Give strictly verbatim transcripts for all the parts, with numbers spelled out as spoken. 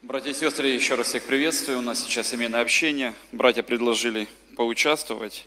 Братья и сестры, еще раз всех приветствую. У нас сейчас семейное общение. Братья предложили поучаствовать.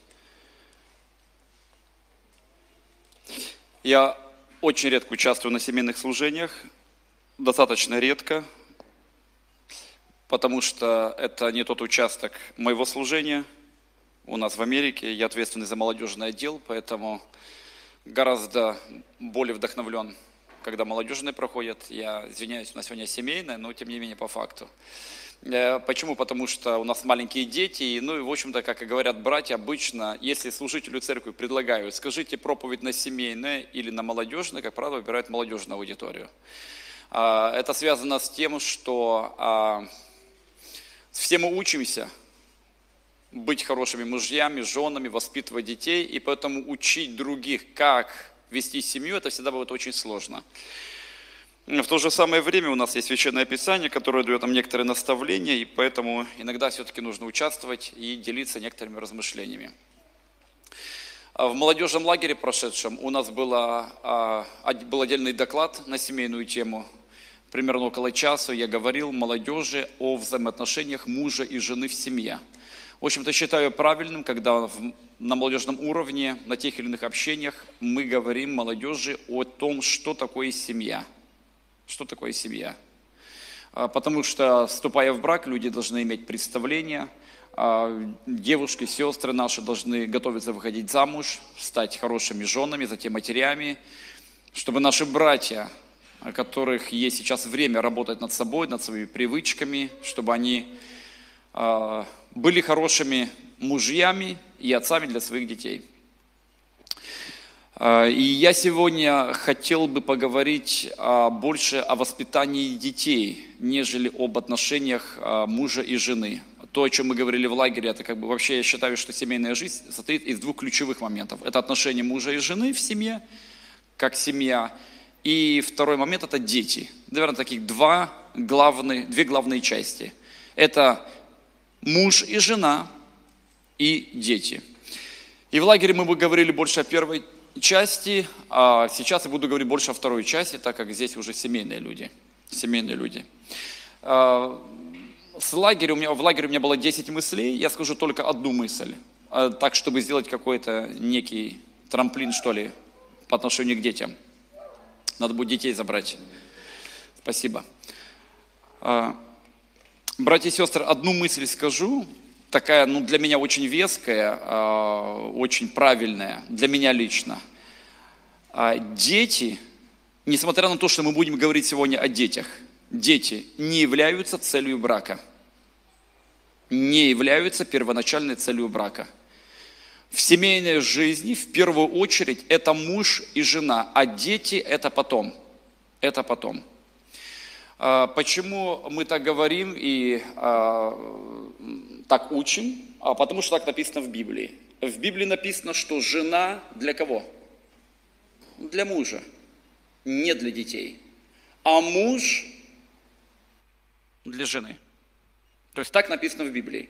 Я очень редко участвую на семейных служениях, достаточно редко, потому что это не тот участок моего служения. У нас в Америке, я ответственный за молодежный отдел, поэтому гораздо более вдохновлен, когда молодежные проходят. Я извиняюсь, у нас сегодня семейное, но тем не менее по факту. Почему? Потому что у нас маленькие дети, ну и в общем-то, как и говорят братья, обычно, если служителю церкви предлагают, скажите проповедь на семейное или на молодежное, как правило, выбирают молодежную аудиторию. Это связано с тем, что все мы учимся быть хорошими мужьями, женами, воспитывать детей, и поэтому учить других, как вести семью, это всегда будет очень сложно. В то же самое время у нас есть Священное Писание, которое дает нам некоторые наставления, и поэтому иногда все-таки нужно участвовать и делиться некоторыми размышлениями. В молодежном лагере прошедшем у нас было, был отдельный доклад на семейную тему. Примерно около часа я говорил молодежи о взаимоотношениях мужа и жены в семье. В общем-то, считаю правильным, когда на молодежном уровне, на тех или иных общениях мы говорим молодежи о том, что такое семья. Что такое семья? Потому что, вступая в брак, люди должны иметь представление, девушки, сестры наши должны готовиться выходить замуж, стать хорошими женами, затем матерями, чтобы наши братья, у которых есть сейчас время работать над собой, над своими привычками, чтобы они были хорошими мужьями и отцами для своих детей. И я сегодня хотел бы поговорить больше о воспитании детей, нежели об отношениях мужа и жены. То, о чем мы говорили в лагере, это как бы вообще я считаю, что семейная жизнь состоит из двух ключевых моментов. Это отношения мужа и жены в семье, как семья. И второй момент – это дети. Наверное, таких два главные, две главные части. Это муж и жена и дети. И в лагере мы бы говорили больше о первой части, а сейчас я буду говорить больше о второй части, так как здесь уже семейные люди. Семейные люди. С лагеря у меня, в лагере у меня было десять мыслей, я скажу только одну мысль, так, чтобы сделать какой-то некий трамплин, что ли, по отношению к детям. Надо будет детей забрать. Спасибо. Братья и сестры, одну мысль скажу, такая, ну, для меня очень веская, очень правильная, для меня лично. Дети, несмотря на то, что мы будем говорить сегодня о детях, дети не являются целью брака, не являются первоначальной целью брака. В семейной жизни в первую очередь это муж и жена, а дети это потом, это потом. Почему мы так говорим и а, так учим? А потому что так написано в Библии. В Библии написано, что жена для кого? Для мужа, не для детей. А муж для жены. То есть так написано в Библии.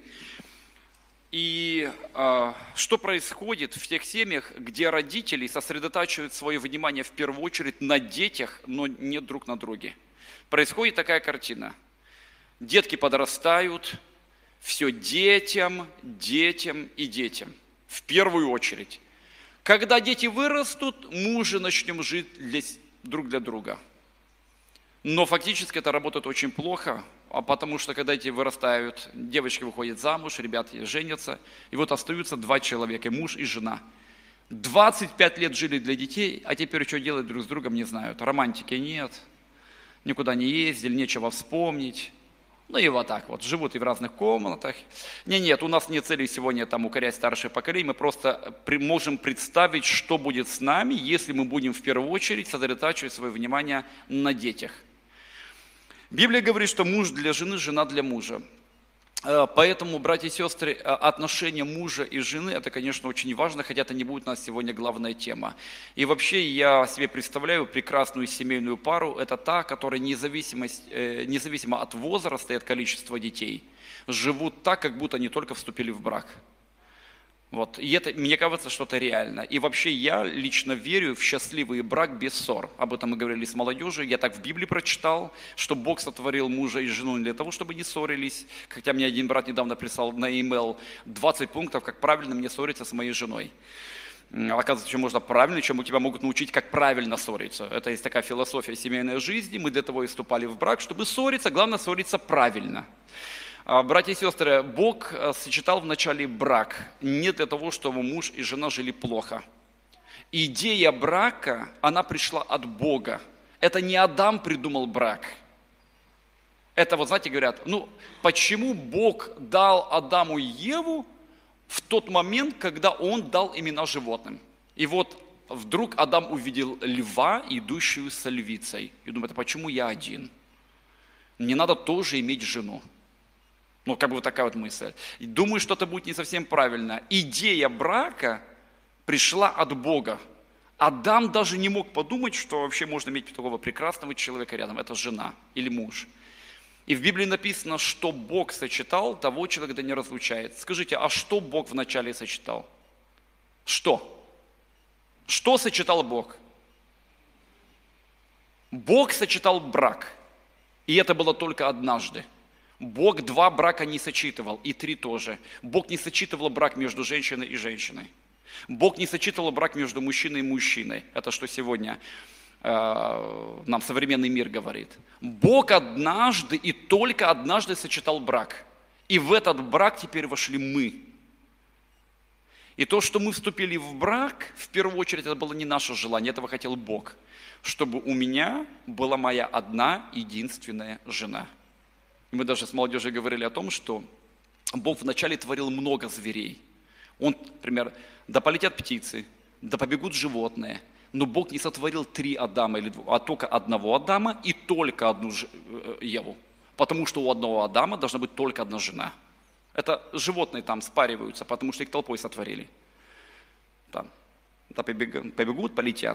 И а, что происходит в тех семьях, где родители сосредотачивают свое внимание в первую очередь на детях, но не друг на друге? Происходит такая картина. Детки подрастают, все детям, детям и детям. В первую очередь. Когда дети вырастут, мы уже начнем жить для, друг для друга. Но фактически это работает очень плохо, потому что когда дети вырастают, девочки выходят замуж, ребята женятся, и вот остаются два человека, муж и жена. двадцать пять лет жили для детей, а теперь что делать друг с другом не знают. Романтики нет. Никуда не ездили, нечего вспомнить. Ну и вот так вот, живут и в разных комнатах. Не, нет, у нас нет цели сегодня там укорять старшее поколение, мы просто при, можем представить, что будет с нами, если мы будем в первую очередь сосредотачивать свое внимание на детях. Библия говорит, что муж для жены, жена для мужа. Поэтому, братья и сестры, отношения мужа и жены, это, конечно, очень важно, хотя это не будет у нас сегодня главная тема. И вообще я себе представляю прекрасную семейную пару, это та, которая независимо, независимо от возраста и от количества детей, живут так, как будто они только вступили в брак. Вот. И это, мне кажется, что это реально. И вообще я лично верю в счастливый брак без ссор. Об этом мы говорили с молодежью. Я так в Библии прочитал, что Бог сотворил мужа и жену не для того, чтобы не ссорились. Хотя мне один брат недавно прислал на e-mail двадцать пунктов, как правильно мне ссориться с моей женой. Оказывается, что можно правильно, чему тебя могут научить, как правильно ссориться. Это есть такая философия семейной жизни. Мы для того и вступали в брак, чтобы ссориться. Главное, ссориться правильно. Братья и сестры, Бог сочетал в начале брак не для того, чтобы муж и жена жили плохо. Идея брака, она пришла от Бога. Это не Адам придумал брак. Это вот, знаете, говорят, ну, почему Бог дал Адаму и Еву в тот момент, когда Он дал имена животным? И вот вдруг Адам увидел льва, идущую со львицей. И думает, а почему я один? Мне надо тоже иметь жену. Ну, как бы вот такая вот мысль. И думаю, что это будет не совсем правильно. Идея брака пришла от Бога. Адам даже не мог подумать, что вообще можно иметь такого прекрасного человека рядом. Это жена или муж. И в Библии написано, что Бог сочетал, того человека не разлучает. Скажите, а что Бог вначале сочетал? Что? Что сочетал Бог? Бог сочетал брак. И это было только однажды. Бог два брака не сочетывал, и три тоже. Бог не сочетывал брак между женщиной и женщиной. Бог не сочетывал брак между мужчиной и мужчиной. Это что сегодня э, нам современный мир говорит. Бог однажды и только однажды сочетал брак. И в этот брак теперь вошли мы. И то, что мы вступили в брак, в первую очередь, это было не наше желание, этого хотел Бог. Чтобы у меня была моя одна единственная жена. Мы даже с молодежью говорили о том, что Бог вначале творил много зверей. Он, например, да полетят птицы, да побегут животные. Но Бог не сотворил три Адама, или двух, а только одного Адама и только одну Еву. Потому что у одного Адама должна быть только одна жена. Это животные там спариваются, потому что их толпой сотворили. Там, да побегут, побегут, полетят.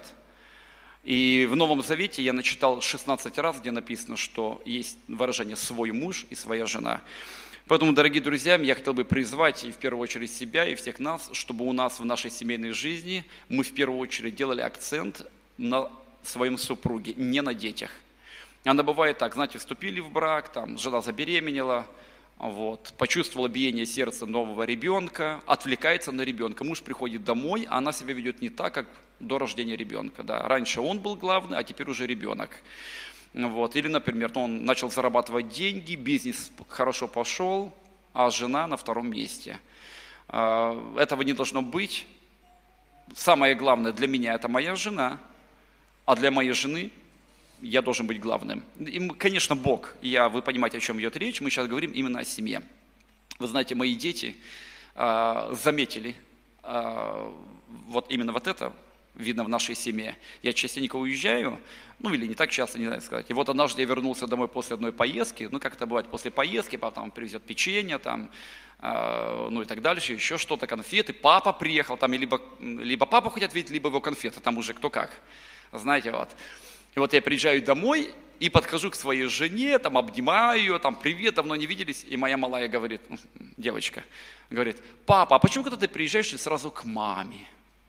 И в Новом Завете я начитал шестнадцать раз, где написано, что есть выражение «свой муж» и «своя жена». Поэтому, дорогие друзья, я хотел бы призвать и в первую очередь себя, и всех нас, чтобы у нас в нашей семейной жизни мы в первую очередь делали акцент на своем супруге, не на детях. Она бывает так, знаете, вступили в брак, там, жена забеременела, вот, почувствовала биение сердца нового ребенка, отвлекается на ребенка. Муж приходит домой, а она себя ведет не так, как до рождения ребенка. Да. Раньше он был главный, а теперь уже ребенок. Вот. Или, например, он начал зарабатывать деньги, бизнес хорошо пошел, а жена на втором месте. Этого не должно быть. Самое главное для меня – это моя жена, а для моей жены я должен быть главным. И, конечно, Бог, я, вы понимаете, о чем идет речь, мы сейчас говорим именно о семье. Вы знаете, мои дети э, заметили э, вот именно вот это, видно в нашей семье. Я частенько уезжаю, ну или не так часто, не знаю сказать. И вот однажды я вернулся домой после одной поездки, ну как это бывает, после поездки, потом привезет печенье, там, э, ну и так дальше, еще что-то, конфеты. Папа приехал, там, и либо, либо папу хотят видеть, либо его конфеты, там уже кто как, знаете, вот. И вот я приезжаю домой и подхожу к своей жене, там обнимаю ее, там привет, давно не виделись. И моя малая говорит, девочка, говорит, папа, а почему когда ты приезжаешь, ты сразу к маме?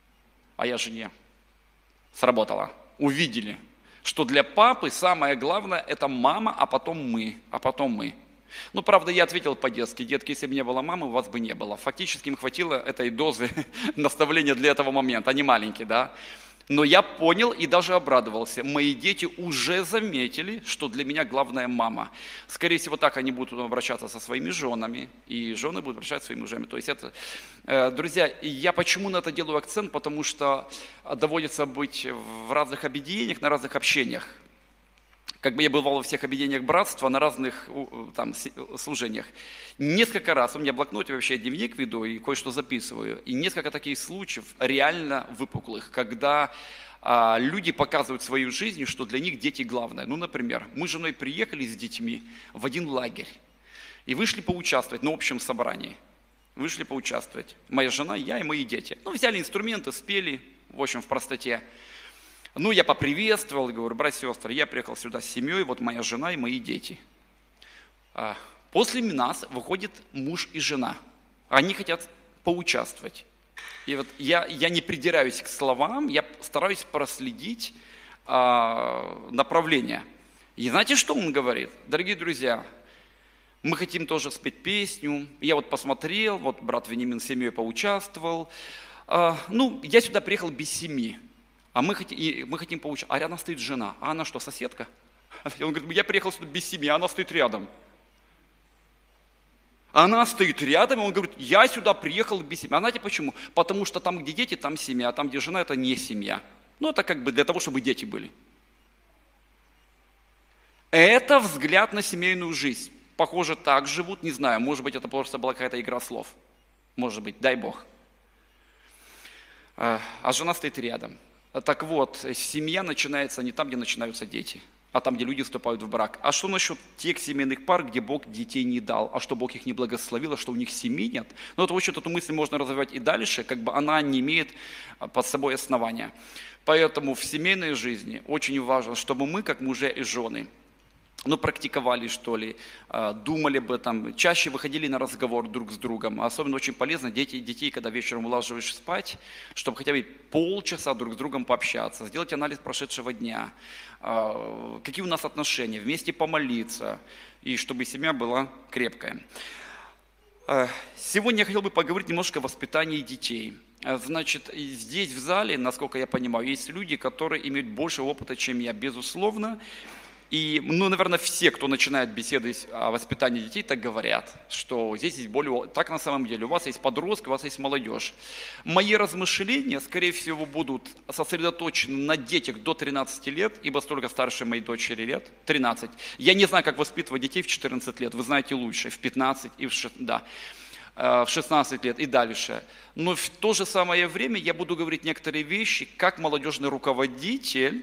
А я жене. Сработало. Увидели, что для папы самое главное это мама, а потом мы, а потом мы. Ну, правда, я ответил по-детски, детки, если бы не было мамы, у вас бы не было. Фактически им хватило этой дозы наставления для этого момента, они маленькие, да. Но я понял и даже обрадовался. Мои дети уже заметили, что для меня главная мама. Скорее всего, так они будут обращаться со своими женами, и жены будут обращаться со своими мужьями. То есть это, друзья, я почему на это делаю акцент? Потому что доводится быть в разных объединениях, на разных общениях. Как бы я бывал во всех объединениях братства, на разных там, служениях. Несколько раз, у меня в блокноте вообще я дневник веду и кое-что записываю. И несколько таких случаев реально выпуклых, когда а, люди показывают свою жизнь, что для них дети главное. Ну, например, мы с женой приехали с детьми в один лагерь и вышли поучаствовать на общем собрании. Вышли поучаствовать. Моя жена, я и мои дети. Ну, взяли инструменты, спели, в общем, в простоте. Ну, я поприветствовал, говорю, братья и сестры, я приехал сюда с семьей, вот моя жена и мои дети. После нас выходит муж и жена. Они хотят поучаствовать. И вот я, я не придираюсь к словам, я стараюсь проследить а, направление. И знаете, что он говорит? Дорогие друзья, мы хотим тоже спеть песню. Я вот посмотрел, вот брат Вениамин с семьей поучаствовал. А, ну, я сюда приехал без семьи, а мы хотим, и мы хотим поучаствовать. А рядом стоит жена. А она что, соседка? Он говорит, я приехал сюда без семьи, а она стоит рядом. Она стоит рядом, и он говорит, я сюда приехал без семьи. А знаете почему? Потому что там, где дети, там семья, а там, где жена, это не семья. Ну, это как бы для того, чтобы дети были. Это взгляд на семейную жизнь. Похоже, так живут, не знаю, может быть, это просто была какая-то игра слов. Может быть, дай Бог. А жена стоит рядом. Так вот, семья начинается не там, где начинаются дети, а там, где люди вступают в брак. А что насчет тех семейных пар, где Бог детей не дал, а что Бог их не благословил, а что у них семьи нет? Ну, вот, в общем-то, эту мысль можно развивать и дальше, как бы она не имеет под собой основания. Поэтому в семейной жизни очень важно, чтобы мы, как мужья и жены, ну, практиковали, что ли, думали об этом, чаще выходили на разговор друг с другом. Особенно очень полезно дети, детей, когда вечером уложиваешь спать, чтобы хотя бы полчаса друг с другом пообщаться, сделать анализ прошедшего дня, какие у нас отношения, вместе помолиться, и чтобы семья была крепкая. Сегодня я хотел бы поговорить немножко о воспитании детей. Значит, здесь в зале, насколько я понимаю, есть люди, которые имеют больше опыта, чем я, безусловно. И, ну, наверное, все, кто начинает беседы о воспитании детей, так говорят, что здесь есть более... Так на самом деле, у вас есть подростки, у вас есть молодежь. Мои размышления, скорее всего, будут сосредоточены на детях до тринадцати лет, ибо столько старше моей дочери лет, тринадцать. Я не знаю, как воспитывать детей в четырнадцать лет, вы знаете лучше, в пятнадцать и в шестнадцать, да, в шестнадцать лет и дальше. Но в то же самое время я буду говорить некоторые вещи, как молодежный руководитель,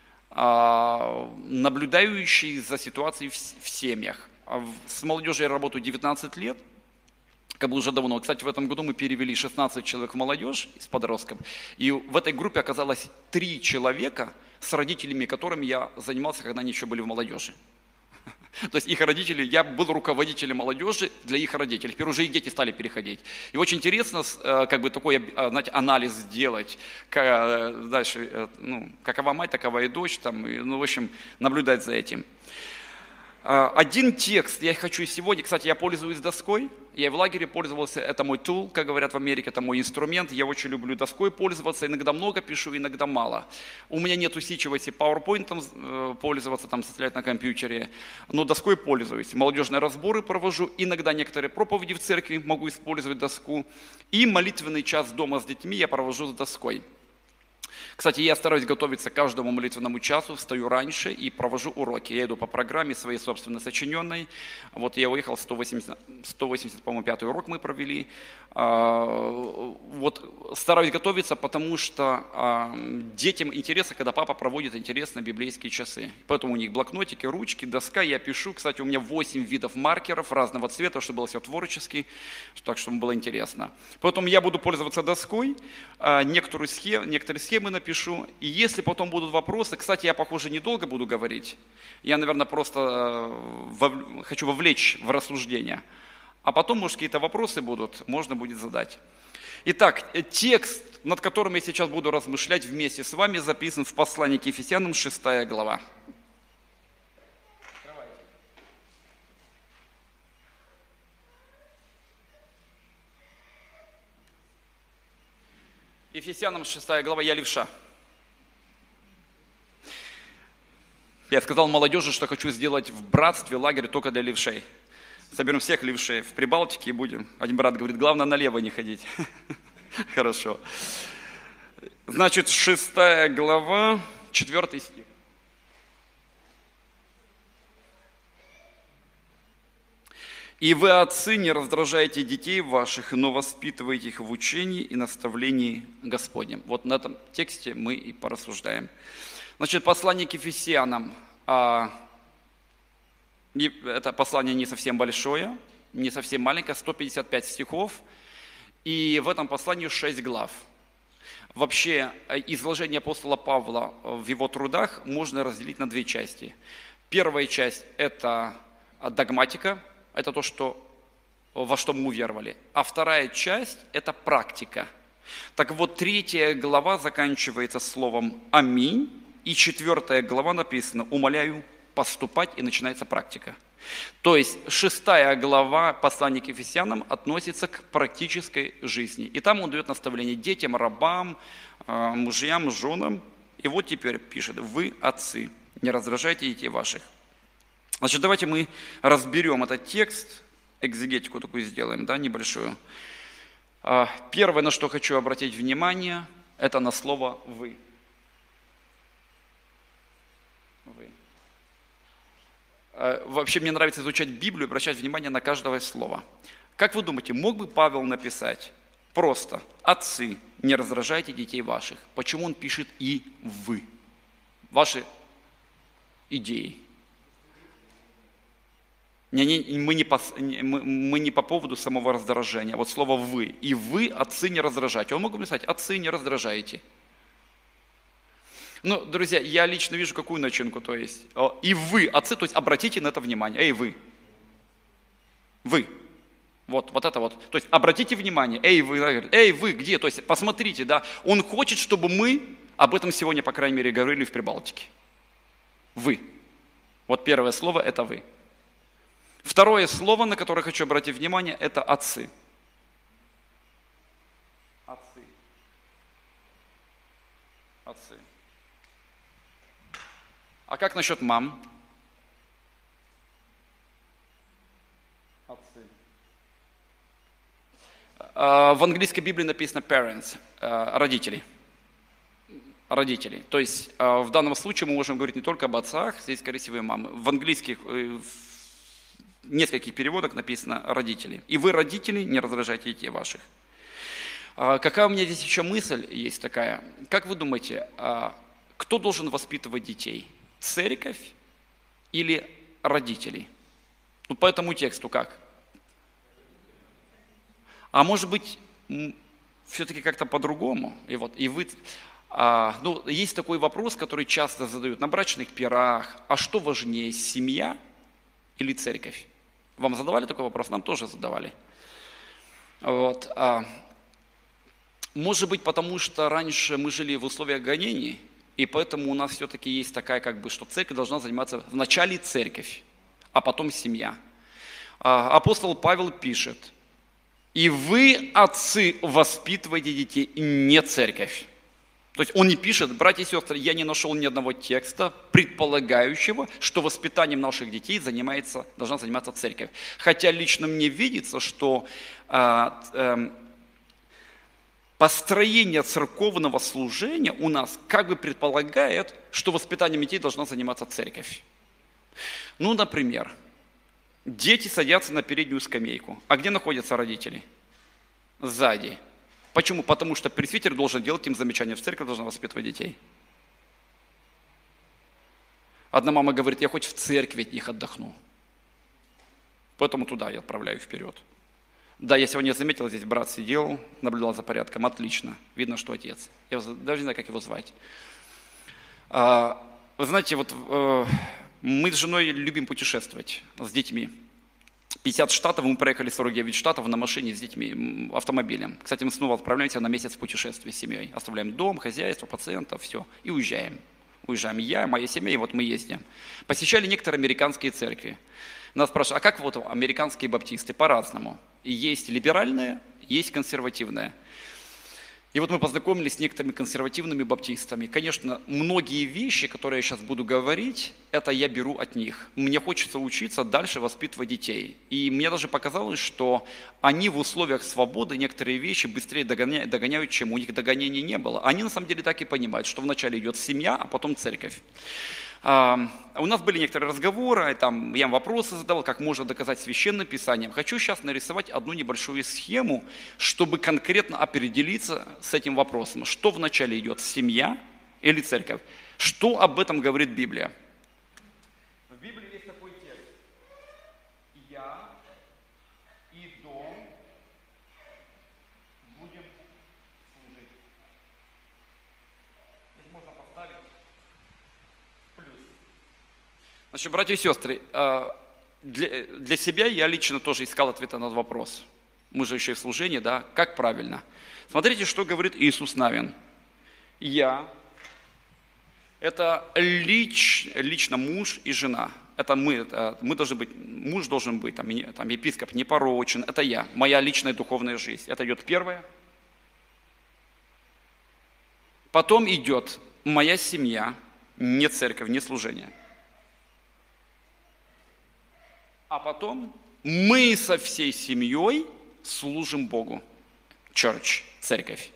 наблюдающий за ситуацией в семьях. С молодежью я работаю девятнадцать лет, как бы уже давно. Кстати, в этом году мы перевели шестнадцать человек в молодежь из подростков. И в этой группе оказалось три человека, с родителями которыми я занимался, когда они еще были в молодежи. То есть их родители, я был руководителем молодежи для их родителей. Теперь уже и дети стали переходить. И очень интересно, как бы такой, знаете, анализ сделать. Дальше, ну, какова мать, такова и дочь, там, ну, в общем, наблюдать за этим. Один текст я хочу сегодня, кстати, я пользуюсь доской, я в лагере пользовался, это мой тул, как говорят в Америке, это мой инструмент, я очень люблю доской пользоваться, иногда много пишу, иногда мало. У меня нет усидчивости PowerPoint пользоваться, там составлять на компьютере, но доской пользуюсь. Молодежные разборы провожу, иногда некоторые проповеди в церкви могу использовать доску, и молитвенный час дома с детьми я провожу с доской. Кстати, я стараюсь готовиться к каждому молитвенному часу, встаю раньше и провожу уроки. Я иду по программе своей собственно сочиненной. Вот я уехал, сто восемьдесят, сто восемьдесят, по-моему, пятый урок мы провели. Вот стараюсь готовиться, потому что детям интересно, когда папа проводит интересные библейские часы. Поэтому у них блокнотики, ручки, доска, я пишу. Кстати, у меня восемь видов маркеров разного цвета, чтобы было все творчески, так чтобы было интересно. Поэтому я буду пользоваться доской, некоторые схемы, некоторые схемы напишу. И если потом будут вопросы, кстати, я, похоже, недолго буду говорить, я, наверное, просто вов... хочу вовлечь в рассуждение. А потом, может, какие-то вопросы будут, можно будет задать. Итак, текст, над которым я сейчас буду размышлять вместе с вами, записан в послании к Ефесянам, шестая глава. Ефесянам, шестая глава, я левша. Я сказал молодежи, что хочу сделать в братстве лагерь только для левшей. Соберем всех левшей в Прибалтике и будем. Один брат говорит, главное налево не ходить. Хорошо. Значит, шестая глава, четвертый стих. «И вы, отцы, не раздражайте детей ваших, но воспитывайте их в учении и наставлении Господнем». Вот на этом тексте мы и порассуждаем. Значит, послание к Ефесянам. Это послание не совсем большое, не совсем маленькое, сто пятьдесят пять стихов. И в этом послании шесть глав. Вообще, изложение апостола Павла в его трудах можно разделить на две части. Первая часть – это догматика, это то, что, во что мы уверовали. А вторая часть – это практика. Так вот, третья глава заканчивается словом «Аминь», и четвертая глава написано «Умоляю поступать», и начинается практика. То есть шестая глава послания к Ефесянам относится к практической жизни. И там он дает наставление детям, рабам, мужьям, женам. И вот теперь пишет: «Вы, отцы, не раздражайте детей ваших». Значит, давайте мы разберем этот текст, экзегетику такую сделаем, да, небольшую. Первое, на что хочу обратить внимание, это на слово «вы». Вы. Вообще мне нравится изучать Библию и обращать внимание на каждое слово. Как вы думаете, мог бы Павел написать просто «Отцы, не раздражайте детей ваших»? Почему он пишет «и вы»? Ваши идеи. Не, не, мы, не по, мы, мы не по поводу самого раздражения. Вот слово «вы». «И вы, отцы, не раздражайте». Он мог бы написать «Отцы, не раздражайте». Ну, друзья, я лично вижу какую начинку, то есть «и вы, отцы», то есть обратите на это внимание. Эй, вы. Вы. Вот, вот это вот. То есть обратите внимание. Эй, вы. Эй, вы, где? То есть посмотрите, да. Он хочет, чтобы мы об этом сегодня, по крайней мере, говорили в Прибалтике. Вы. Вот первое слово – это вы. Второе слово, на которое хочу обратить внимание, это отцы. Отцы. Отцы. А как насчет мам? Отцы. В английской Библии написано parents, родители. Родителей. То есть в данном случае мы можем говорить не только об отцах, здесь, скорее всего, и мамы. В английских, в нескольких переводах написано родители. И вы, родители, не раздражайте детей ваших. Какая у меня здесь еще мысль есть такая? Как вы думаете, кто должен воспитывать детей? Церковь или родители? Ну, по этому тексту как? А может быть, все-таки как-то по-другому? И вот, и вы, а, ну, есть такой вопрос, который часто задают на брачных пирах. А что важнее, семья или церковь? Вам задавали такой вопрос? Нам тоже задавали. Вот. А, может быть, потому что раньше мы жили в условиях гонений, и поэтому у нас все-таки есть такая, как бы, что церковь должна заниматься вначале церковь, а потом семья. А, апостол Павел пишет: «И вы, отцы, воспитывайте детей, не церковь». То есть он не пишет: братья и сестры, я не нашел ни одного текста, предполагающего, что воспитанием наших детей занимается, должна заниматься церковь. Хотя лично мне видится, что э, э, построение церковного служения у нас как бы предполагает, что воспитанием детей должна заниматься церковь. Ну, например, дети садятся на переднюю скамейку. А где находятся родители? Сзади. Почему? Потому что пресвитер должен делать им замечания, в церковь должна воспитывать детей. Одна мама говорит: я хоть в церкви от них отдохну. Поэтому туда я отправляю вперед. Да, я сегодня заметил, здесь брат сидел, наблюдал за порядком. Отлично. Видно, что отец. Я даже не знаю, как его звать. А, вы знаете, вот э, мы с женой любим путешествовать с детьми. пятьдесят штатов, мы проехали сорок девять штатов на машине с детьми, автомобилем. Кстати, мы снова отправляемся на месяц в путешествие с семьей. Оставляем дом, хозяйство, пациентов, все. И уезжаем. Уезжаем я, моя семья, и вот мы ездим. Посещали некоторые американские церкви. Нас спрашивают: а как вот американские баптисты? По-разному. И есть либеральные, есть консервативные. И вот мы познакомились с некоторыми консервативными баптистами. Конечно, многие вещи, которые я сейчас буду говорить, это я беру от них. Мне хочется учиться дальше воспитывать детей. И мне даже показалось, что они в условиях свободы некоторые вещи быстрее догоняют, догоняют, чем у них догонения не было. Они на самом деле так и понимают, что вначале идет семья, а потом церковь. А, у нас были некоторые разговоры, там, я им вопросы задавал, как можно доказать священным писанием. Хочу сейчас нарисовать одну небольшую схему, чтобы конкретно определиться с этим вопросом. Что вначале идет, семья или церковь? Что об этом говорит Библия? В Библии есть такой текст. Я и дом будем служить. Здесь можно поставить плюс. Значит, братья и сестры, для, для себя я лично тоже искал ответа на этот вопрос. Мы же еще и в служении, да? Как правильно? Смотрите, что говорит Иисус Навин. Я – это лич, лично муж и жена. Это мы, это мы должны быть, муж должен быть, там, там, епископ непорочен. Это я, моя личная духовная жизнь. Это идет первое. Потом идет моя семья, не церковь, не служение. А потом мы со всей семьей служим Богу. Church, церковь.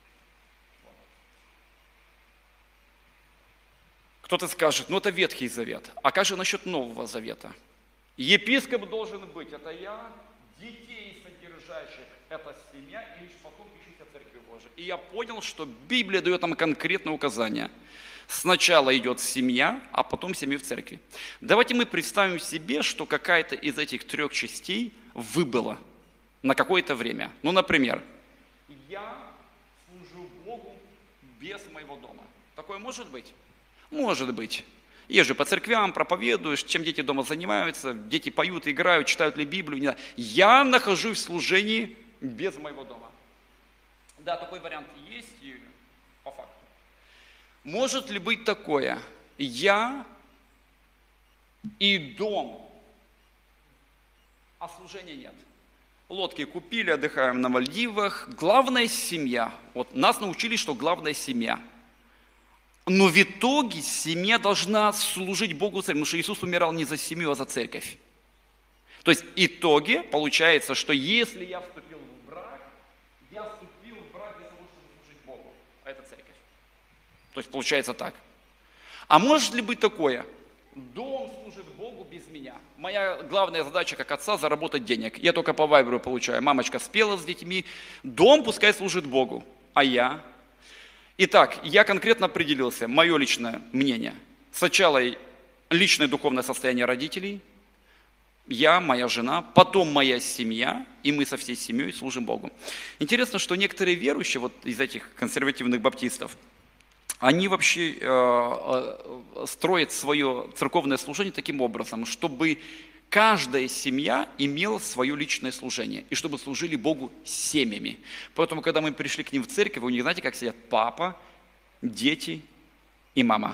Кто-то скажет, ну это Ветхий Завет. А как же насчет Нового Завета? Епископ должен быть, это я, детей содержащих, это семья, и лишь потом пишите о Церкви Божией. И я понял, что Библия дает нам конкретное указание. Сначала идет семья, а потом семья в церкви. Давайте мы представим себе, что какая-то из этих трех частей выбыла на какое-то время. Ну, например, я служу Богу без моего дома. Такое может быть? Может быть. Езжу по церквям, проповедуешь, чем дети дома занимаются, дети поют, играют, читают ли Библию. Не знаю. Я нахожусь в служении без моего дома. Да, такой вариант есть и по факту. Может ли быть такое? Я и дом, а служения нет. Лодки купили, отдыхаем на Мальдивах. Главная семья. Вот нас научили, что главная семья. Но в итоге семья должна служить Богу церковь, потому что Иисус умирал не за семью, а за церковь. То есть в итоге получается, что если я вступил в брак, я вступил в брак для того, чтобы служить Богу, а это церковь. То есть получается так. А может ли быть такое? Дом служит Богу без меня. Моя главная задача как отца – заработать денег. Я только по вайберу получаю. Мамочка спела с детьми. Дом пускай служит Богу, а я? Итак, я конкретно определился, мое личное мнение. Сначала личное духовное состояние родителей, я, моя жена, потом моя семья, и мы со всей семьей служим Богу. Интересно, что некоторые верующие, вот из этих консервативных баптистов, они вообще э, строят свое церковное служение таким образом, чтобы каждая семья имела свое личное служение, и чтобы служили Богу семьями. Поэтому, когда мы пришли к ним в церковь, у них, знаете, как сидят папа, дети и мама.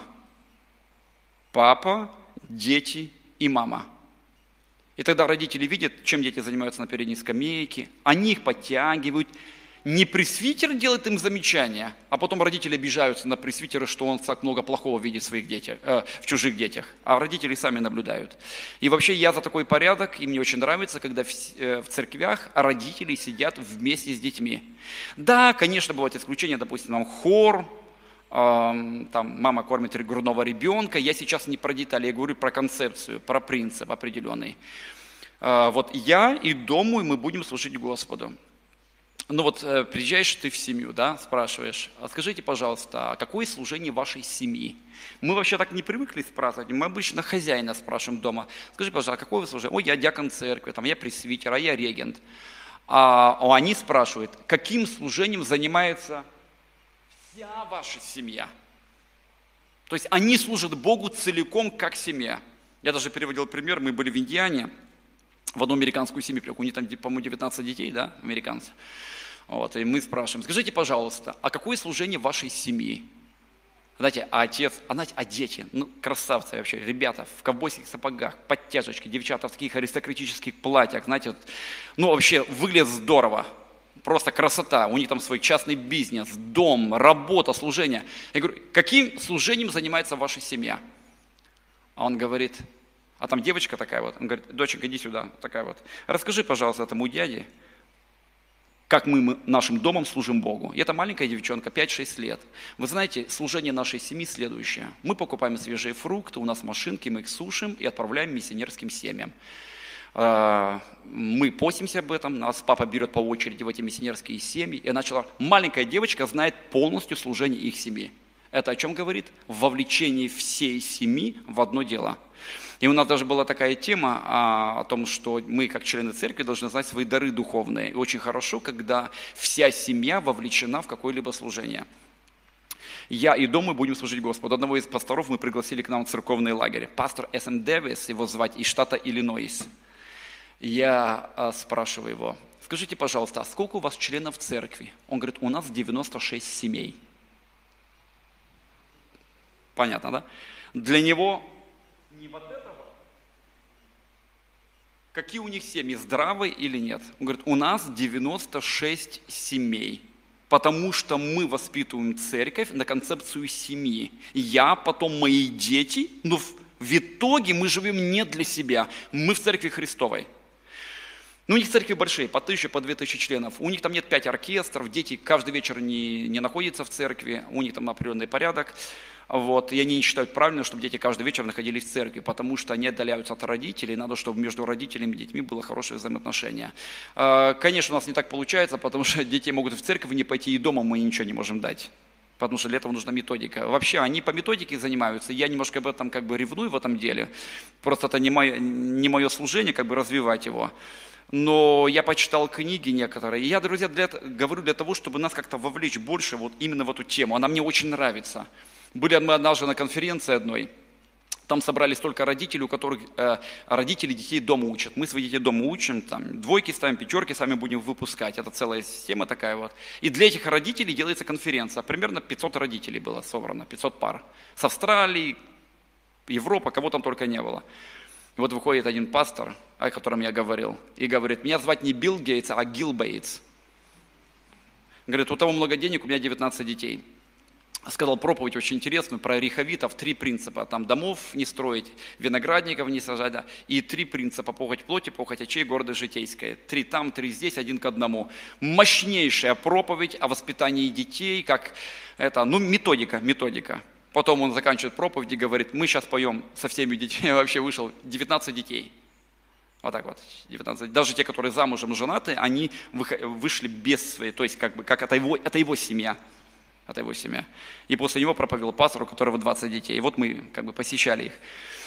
Папа, дети и мама. И тогда родители видят, чем дети занимаются на передней скамейке, они их подтягивают. Не пресвитер делает им замечания, а потом родители обижаются на пресвитера, что он так много плохого видит в своих детях, э, в чужих детях, а родители сами наблюдают. И вообще я за такой порядок, и мне очень нравится, когда в, э, в церквях родители сидят вместе с детьми. Да, конечно, бывают исключения, допустим, там хор, э, там мама кормит грудного ребенка. Я сейчас не про детали, я говорю про концепцию, про принцип определенный. Э, вот я и дому, и мы будем служить Господу. Ну вот э, приезжаешь ты в семью, да, спрашиваешь, а скажите, пожалуйста, а какое служение вашей семьи? Мы вообще так не привыкли спрашивать, мы обычно хозяина спрашиваем дома. Скажи, пожалуйста, а какое вы служение? Ой, я диакон церкви, там, я пресвитер, а я регент. А, а они спрашивают, каким служением занимается вся ваша семья? То есть они служат Богу целиком, как семья. Я даже переводил пример, мы были в Индиане, в одну американскую семью, у них там, по-моему, девятнадцать детей, да, американцев. Вот, и мы спрашиваем, скажите, пожалуйста, а какое служение вашей семьи? Знаете, а отец, а, знаете, а дети, ну, красавцы вообще, ребята, в ковбойских сапогах, подтяжечки, девчата в таких аристократических платьях, знаете, вот, ну, вообще выглядят здорово, просто красота, у них там свой частный бизнес, дом, работа, служение. Я говорю, каким служением занимается ваша семья? А он говорит, а там девочка такая вот, он говорит, доченька, иди сюда, такая вот, расскажи, пожалуйста, этому дяде, как мы, мы нашим домом служим Богу. И эта маленькая девчонка, пять-шесть лет. Вы знаете, служение нашей семьи следующее. Мы покупаем свежие фрукты, у нас машинки, мы их сушим и отправляем миссионерским семьям. Мы постимся об этом, нас папа берет по очереди в эти миссионерские семьи. И начала, маленькая девочка знает полностью служение их семьи. Это о чем говорит? Вовлечение всей семьи в одно дело. И у нас даже была такая тема а, о том, что мы, как члены церкви, должны знать свои дары духовные. И очень хорошо, когда вся семья вовлечена в какое-либо служение. Я и дом мы будем служить Господу. Одного из пасторов мы пригласили к нам в церковный лагерь. Пастор Эс Эм Дэвис, его звать, из штата Иллинойс. Я а, спрашиваю его, скажите, пожалуйста, а сколько у вас членов церкви? Он говорит, у нас девяносто шесть семей. Понятно, да? Для него не вот этого. Какие у них семьи, здравые или нет? Он говорит, у нас девяносто шесть семей, потому что мы воспитываем церковь на концепцию семьи. Я, потом мои дети, но в, в итоге мы живем не для себя, мы в церкви Христовой. Ну, у них церкви большие, по тысяче, по две тысячи членов. У них там нет пять оркестров, дети каждый вечер не, не находятся в церкви, у них там определенный порядок. Вот, и они не считают правильно, чтобы дети каждый вечер находились в церкви, потому что они отдаляются от родителей, надо, чтобы между родителями и детьми было хорошее взаимоотношение. Конечно, у нас не так получается, потому что детей могут в церковь не пойти, и дома мы ничего не можем дать. Потому что для этого нужна методика. Вообще, они по методике занимаются, я немножко об этом как бы ревную в этом деле, просто это не мое, не мое служение, как бы развивать его. Но я почитал книги некоторые, и я, друзья, для, говорю для того, чтобы нас как-то вовлечь больше вот именно в эту тему, она мне очень нравится. Были мы однажды на конференции одной, там собрались только родители, у которых э, родители детей дома учат. Мы своих детей дома учим, там, двойки ставим, пятерки сами будем выпускать. Это целая система такая вот. И для этих родителей делается конференция. Примерно пятьсот родителей было собрано, пятьсот пар. С Австралии, Европа, кого там только не было. И вот выходит один пастор, о котором я говорил, и говорит, меня звать не Билл Гейтс, а Гил Бейтс. Говорит, у того много денег, у меня девятнадцать детей. Сказал проповедь очень интересную про риховитов, три принципа. Там домов не строить, виноградников не сажать, да, и три принципа: похоть плоти, похоть очей, гордость житейская. Три там, три здесь, один к одному. Мощнейшая проповедь о воспитании детей, как это, ну, методика, методика. Потом он заканчивает проповедь и говорит, мы сейчас поем со всеми детьми, вообще вышел девятнадцать детей. Вот так вот, девятнадцать. Даже те, которые замужем женаты, они вышли без своей, то есть как бы, как это его, это его семья. Это его семья. И после него проповедовал пастор, у которого двадцать детей. И вот мы как бы посещали их.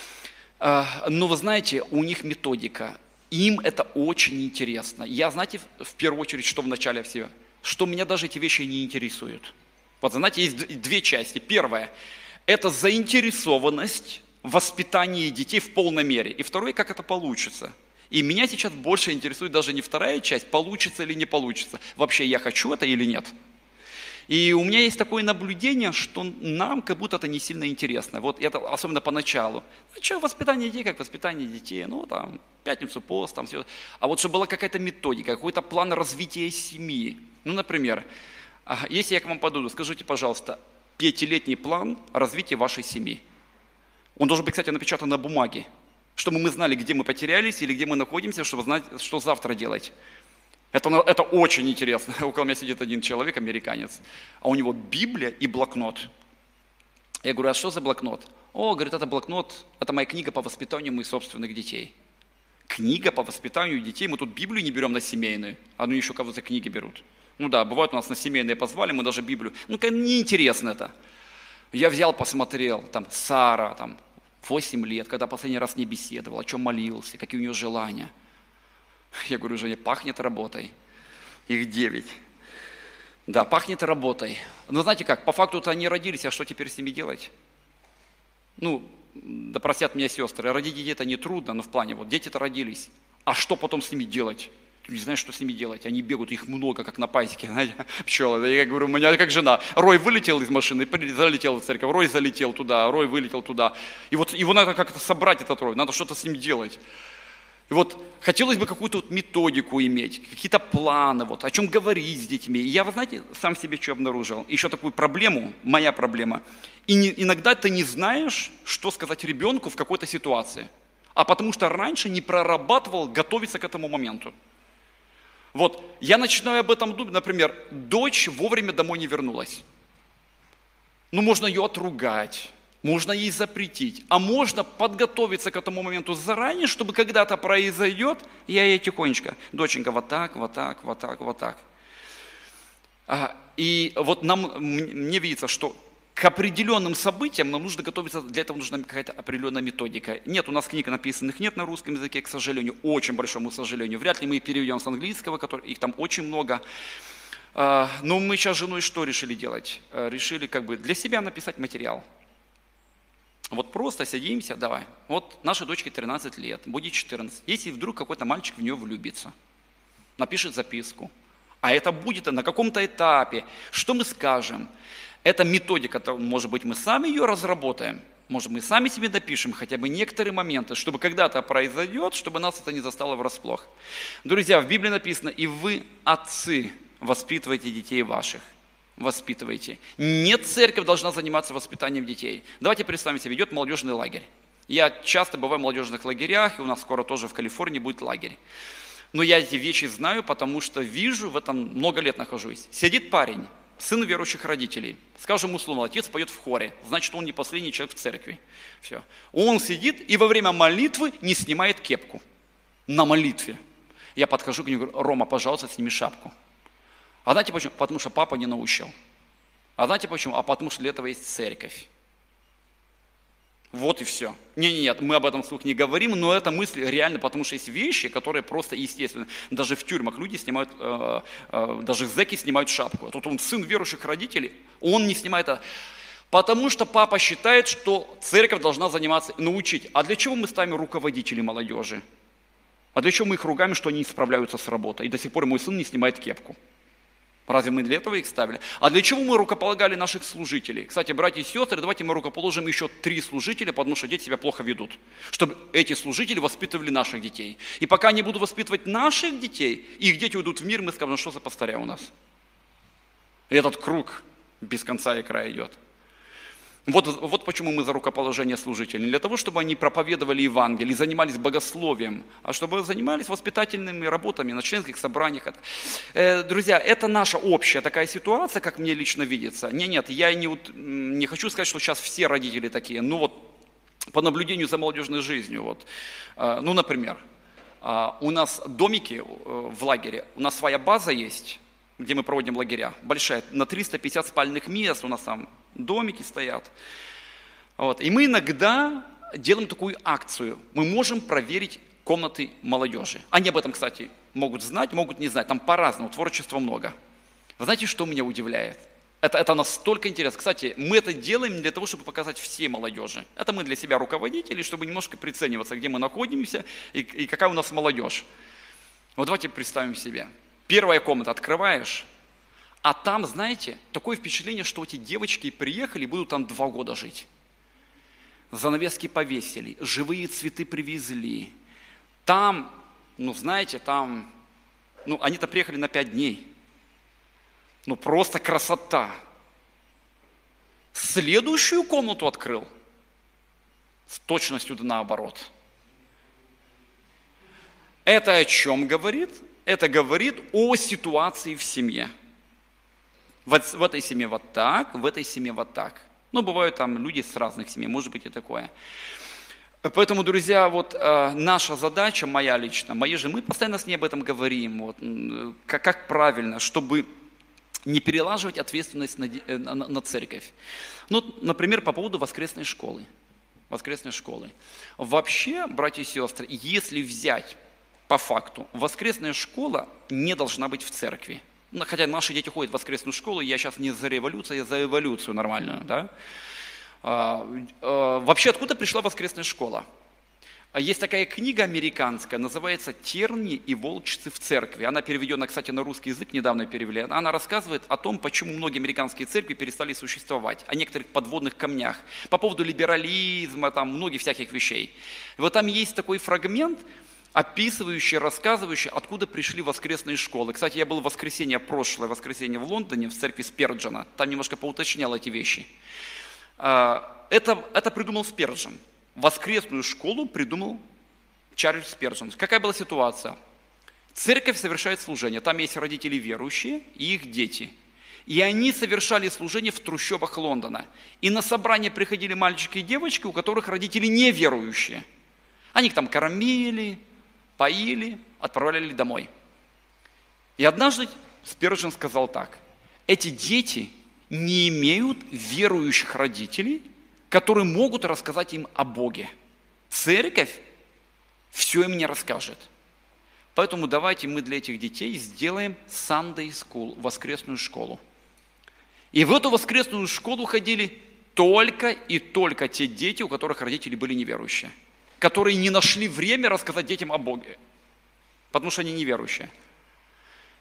Но вы знаете, у них методика. Им это очень интересно. Я, знаете, в первую очередь, что в начале всего? Что меня даже эти вещи не интересуют. Вот, знаете, есть две части. Первая – это заинтересованность в воспитании детей в полной мере. И второе – как это получится. И меня сейчас больше интересует даже не вторая часть, получится или не получится. Вообще я хочу это или нет. И у меня есть такое наблюдение, что нам как будто это не сильно интересно. Вот это особенно поначалу. Ну что, воспитание детей, как воспитание детей, ну там, пятницу пост, там все. А вот чтобы была какая-то методика, какой-то план развития семьи. Ну, например, если я к вам подойду, скажите, пожалуйста, пятилетний план развития вашей семьи. Он должен быть, кстати, напечатан на бумаге, чтобы мы знали, где мы потерялись или где мы находимся, чтобы знать, что завтра делать. Это, это очень интересно. Около меня сидит один человек, американец, а у него Библия и блокнот. Я говорю, а что за блокнот? О, говорит, это блокнот, это моя книга по воспитанию моих собственных детей. Книга по воспитанию детей, мы тут Библию не берем на семейную, а ну еще кого-то книги берут. Ну да, бывает у нас на семейные позвали, мы даже Библию. Ну, неинтересно это. Я взял, посмотрел, там, Сара, там, восемь лет, когда последний раз не беседовал, о чем молился, какие у нее желания. Я говорю, Женя, пахнет работой. Их девять. Да, пахнет работой. Но знаете как, по факту-то они родились, а что теперь с ними делать? Ну, да простят меня сестры, родить детей это не трудно, но в плане, вот дети-то родились. А что потом с ними делать? Ты не знаешь, что с ними делать. Они бегают, их много, как на пасеке, знаете, пчелы. Я говорю, у меня как жена. Рой вылетел из машины, залетел в церковь, Рой залетел туда, Рой вылетел туда. И вот его надо как-то собрать, этот Рой, надо что-то с ним делать. И вот хотелось бы какую-то вот методику иметь, какие-то планы, вот, о чем говорить с детьми. И я, вы знаете, сам себе что обнаружил? Еще такую проблему, моя проблема. И не, иногда ты не знаешь, что сказать ребенку в какой-то ситуации. А потому что раньше не прорабатывал готовиться к этому моменту. Вот, я начинаю об этом думать, например, дочь вовремя домой не вернулась. Ну, можно ее отругать. Можно ей запретить, а можно подготовиться к этому моменту заранее, чтобы когда-то произойдет, я ей тихонечко, доченька, вот так, вот так, вот так, вот так. И вот нам, мне видится, что к определенным событиям нам нужно готовиться, для этого нужна какая-то определенная методика. Нет, у нас книг написанных нет на русском языке, к сожалению, очень большому сожалению. Вряд ли мы их переведем с английского, их там очень много. Но мы сейчас с женой что решили делать? Решили как бы для себя написать материал. Вот просто садимся, давай. Вот нашей дочке тринадцать лет, будет четырнадцать. Если вдруг какой-то мальчик в нее влюбится. напишет записку. А это будет на каком-то этапе. Что мы скажем? Это методика, может быть, мы сами ее разработаем, может, мы сами себе допишем хотя бы некоторые моменты, чтобы когда-то произойдет, чтобы нас это не застало врасплох. Друзья, в Библии написано: и вы, отцы, воспитывайте детей ваших. Воспитывайте. Не церковь должна заниматься воспитанием детей. Давайте представим себе, идет молодежный лагерь. Я часто бываю в молодежных лагерях, и у нас скоро тоже в Калифорнии будет лагерь. Но я эти вещи знаю, потому что вижу, в этом много лет нахожусь. Сидит парень, сын верующих родителей, скажем, мусульман, отец поет в хоре, значит, он не последний человек в церкви. Все. Он сидит и во время молитвы не снимает кепку. На молитве. Я подхожу к нему и говорю: Рома, пожалуйста, сними шапку. А знаете почему? Потому что папа не научил. А знаете почему? А потому что для этого есть церковь. Вот и все. Нет, нет, мы об этом вслух не говорим, но это мысль реально, потому что есть вещи, которые просто естественны. Даже в тюрьмах люди снимают, э, э, даже зэки снимают шапку. А тут он сын верующих родителей, он не снимает это. Потому что папа считает, что церковь должна заниматься, научить. А для чего мы ставим руководителей молодежи? А для чего мы их ругаем, что они не справляются с работой? И до сих пор мой сын не снимает кепку. Разве мы для этого их ставили? А для чего мы рукополагали наших служителей? Кстати, братья и сестры, давайте мы рукоположим еще три служителя, потому что дети себя плохо ведут. Чтобы эти служители воспитывали наших детей. И пока они будут воспитывать наших детей, их дети уйдут в мир, мы скажем: что за пастыря у нас? И этот круг без конца и края идет. Вот, вот почему мы за рукоположение служителей. Не для того, чтобы они проповедовали Евангелие, занимались богословием, а чтобы занимались воспитательными работами на членских собраниях. Э, друзья, это наша общая такая ситуация, как мне лично видится. Нет, нет, я не, не хочу сказать, что сейчас все родители такие. Ну вот, по наблюдению за молодежной жизнью. Вот. Э, ну, например, э, у нас домики э, в лагере, у нас своя база есть, где мы проводим лагеря, большая, на триста пятьдесят спальных мест, у нас там домики стоят. Вот. И мы иногда делаем такую акцию. Мы можем проверить комнаты молодежи. Они об этом, кстати, могут знать, могут не знать. Там по-разному, творчества много. Вы знаете, что меня удивляет? Это, это настолько интересно. Кстати, мы это делаем не для того, чтобы показать всей молодежи. Это мы для себя руководители, чтобы немножко прицениваться, где мы находимся и, и какая у нас молодежь. Вот давайте представим себе. Первая комната открываешь, а там, знаете, такое впечатление, что эти девочки приехали и будут там два года жить. Занавески повесили, живые цветы привезли. Там, ну знаете, там, ну они-то приехали на пять дней. Ну просто красота. Следующую комнату открыл. С точностью да наоборот. Это о чем говорит? Это говорит о ситуации в семье. Вот в этой семье вот так, в этой семье вот так. Ну, бывают там люди с разных семей, может быть и такое. Поэтому, друзья, вот э, наша задача, моя лично, мои же, мы постоянно с ней об этом говорим, вот, как, как правильно, чтобы не перелаживать ответственность на, на, на церковь. Ну, например, по поводу воскресной школы. Воскресной школы. Вообще, братья и сестры, если взять по факту, воскресная школа не должна быть в церкви. Хотя наши дети ходят в воскресную школу, я сейчас не за революцию, я за эволюцию нормальную. Да? А, а, вообще, откуда пришла воскресная школа? Есть такая книга американская, называется «Терни и волчицы в церкви». Она переведена, кстати, на русский язык, недавно перевели. Она рассказывает о том, почему многие американские церкви перестали существовать, о некоторых подводных камнях, по поводу либерализма, там, многих всяких вещей. И вот там есть такой фрагмент, описывающий, рассказывающий, откуда пришли воскресные школы. Кстати, я был в воскресенье, прошлое воскресенье в Лондоне, в церкви Спирджена, там немножко поуточнял эти вещи. Это, это придумал Спирджен. Воскресную школу придумал Чарльз Спирджен. Какая была ситуация? Церковь совершает служение, там есть родители верующие и их дети. И они совершали служение в трущобах Лондона. И на собрание приходили мальчики и девочки, у которых родители неверующие. Они их там кормили, поили, отправляли домой. И однажды Спирджен сказал так: эти дети не имеют верующих родителей, которые могут рассказать им о Боге. Церковь все им не расскажет. Поэтому давайте мы для этих детей сделаем Sunday School, воскресную школу. И в эту воскресную школу ходили только и только те дети, у которых родители были неверующие, которые не нашли время рассказать детям о Боге, потому что они неверующие.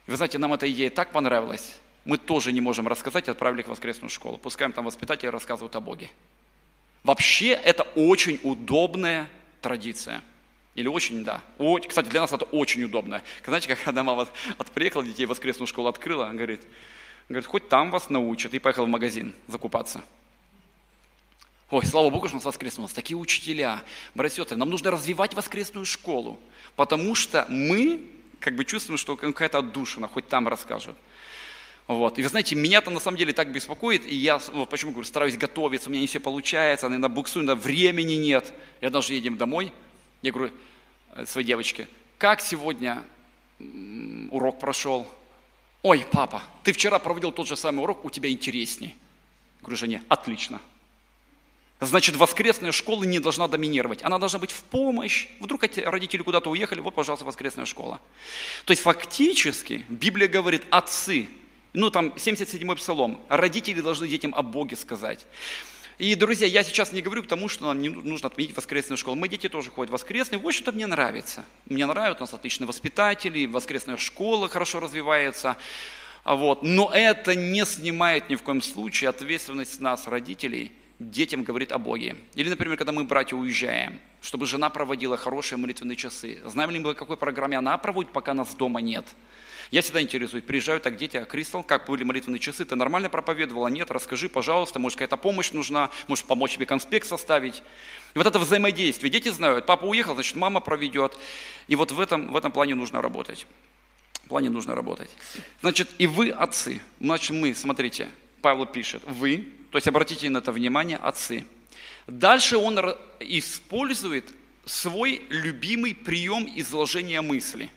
Вы знаете, нам эта идея так понравилась, мы тоже не можем рассказать, отправили их в воскресную школу. Пускай им там воспитатели рассказывают о Боге. Вообще это очень удобная традиция. Или очень, да. Очень, кстати, для нас это очень удобно. Знаете, когда мама от, приехала, детей в воскресную школу открыла, она говорит, говорит, хоть там вас научат. И поехала в магазин закупаться. Ой, слава Богу, что у нас воскресная, у нас такие учителя. Братья и сестры, нам нужно развивать воскресную школу, потому что мы как бы чувствуем, что какая-то отдушина, хоть там расскажут. Вот. И вы знаете, меня-то на самом деле так беспокоит, и я, вот почему говорю, стараюсь готовиться, у меня не все получается, иногда буксую, иногда времени нет. Я даже едем домой, я говорю своей девочке, как сегодня урок прошел? Ой, папа, ты вчера проводил тот же самый урок, у тебя интересней. Я говорю жене, отлично. Значит, воскресная школа не должна доминировать, она должна быть в помощь. Вдруг родители куда-то уехали, вот, пожалуйста, воскресная школа. То есть фактически Библия говорит, отцы, ну там семьдесят седьмой псалом, родители должны детям о Боге сказать. И, друзья, я сейчас не говорю к тому, что нам не нужно отменить воскресную школу. Мы дети тоже ходят в воскресные, в общем-то мне нравится. Мне нравится, у нас отличные воспитатели, воскресная школа хорошо развивается. Вот. Но это не снимает ни в коем случае ответственность с нас, родителей, детям говорит о Боге. Или, например, когда мы, братья, уезжаем, чтобы жена проводила хорошие молитвенные часы. Знаем ли мы, в какой программе она проводит, пока нас дома нет? Я всегда интересуюсь, приезжают так дети, а Кристал, как были молитвенные часы, ты нормально проповедовала? Нет, расскажи, пожалуйста, может какая-то помощь нужна, может помочь тебе конспект составить. И вот это взаимодействие. Дети знают, папа уехал, значит мама проведет. И вот в этом, в этом плане нужно работать. В плане нужно работать. Значит, и вы, отцы, значит мы, смотрите, Павел пишет, вы, то есть обратите на это внимание, отцы. Дальше он использует свой любимый прием изложения мысли.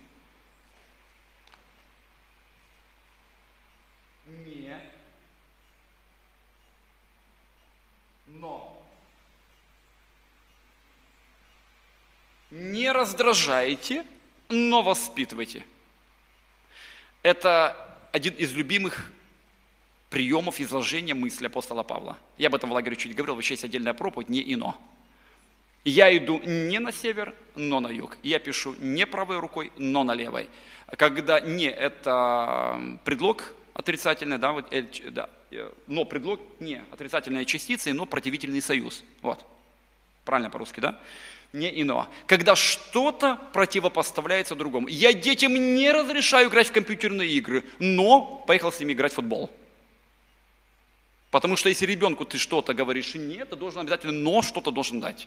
Не, но. Не раздражайте, но воспитывайте. Это один из любимых приемов изложения мысли апостола Павла. Я об этом в лагере чуть говорил, вообще есть отдельная проповедь, не и но. Я иду не на север, но на юг. Я пишу не правой рукой, но на левой. Когда не это предлог отрицательный, да, вот, да, но предлог не отрицательная частица, но противительный союз. Вот. Правильно по-русски, да? Не и но. Когда что-то противопоставляется другому. Я детям не разрешаю играть в компьютерные игры, но поехал с ними играть в футбол. Потому что если ребенку ты что-то говоришь нет, ты должен обязательно но что-то должен дать.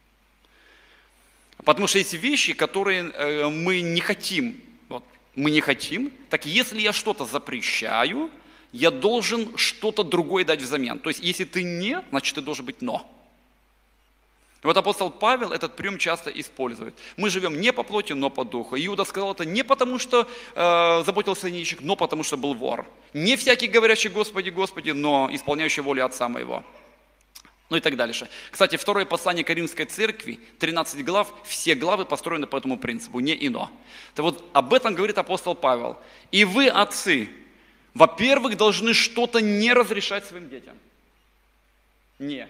Потому что есть вещи, которые мы не хотим. Вот, мы не хотим. Так если я что-то запрещаю, я должен что-то другое дать взамен. То есть если ты не, значит ты должен быть но. Вот апостол Павел этот прием часто использует. Мы живем не по плоти, но по духу. Иуда сказал это не потому, что э, заботился о нищих, но потому, что был вор. Не всякий говорящий Господи, Господи, но исполняющий волю Отца моего. Ну и так дальше. Кстати, второе послание Коринфской церкви, тринадцать глав, все главы построены по этому принципу, не и но. То вот об этом говорит апостол Павел. И вы, отцы, во-первых, должны что-то не разрешать своим детям. Не.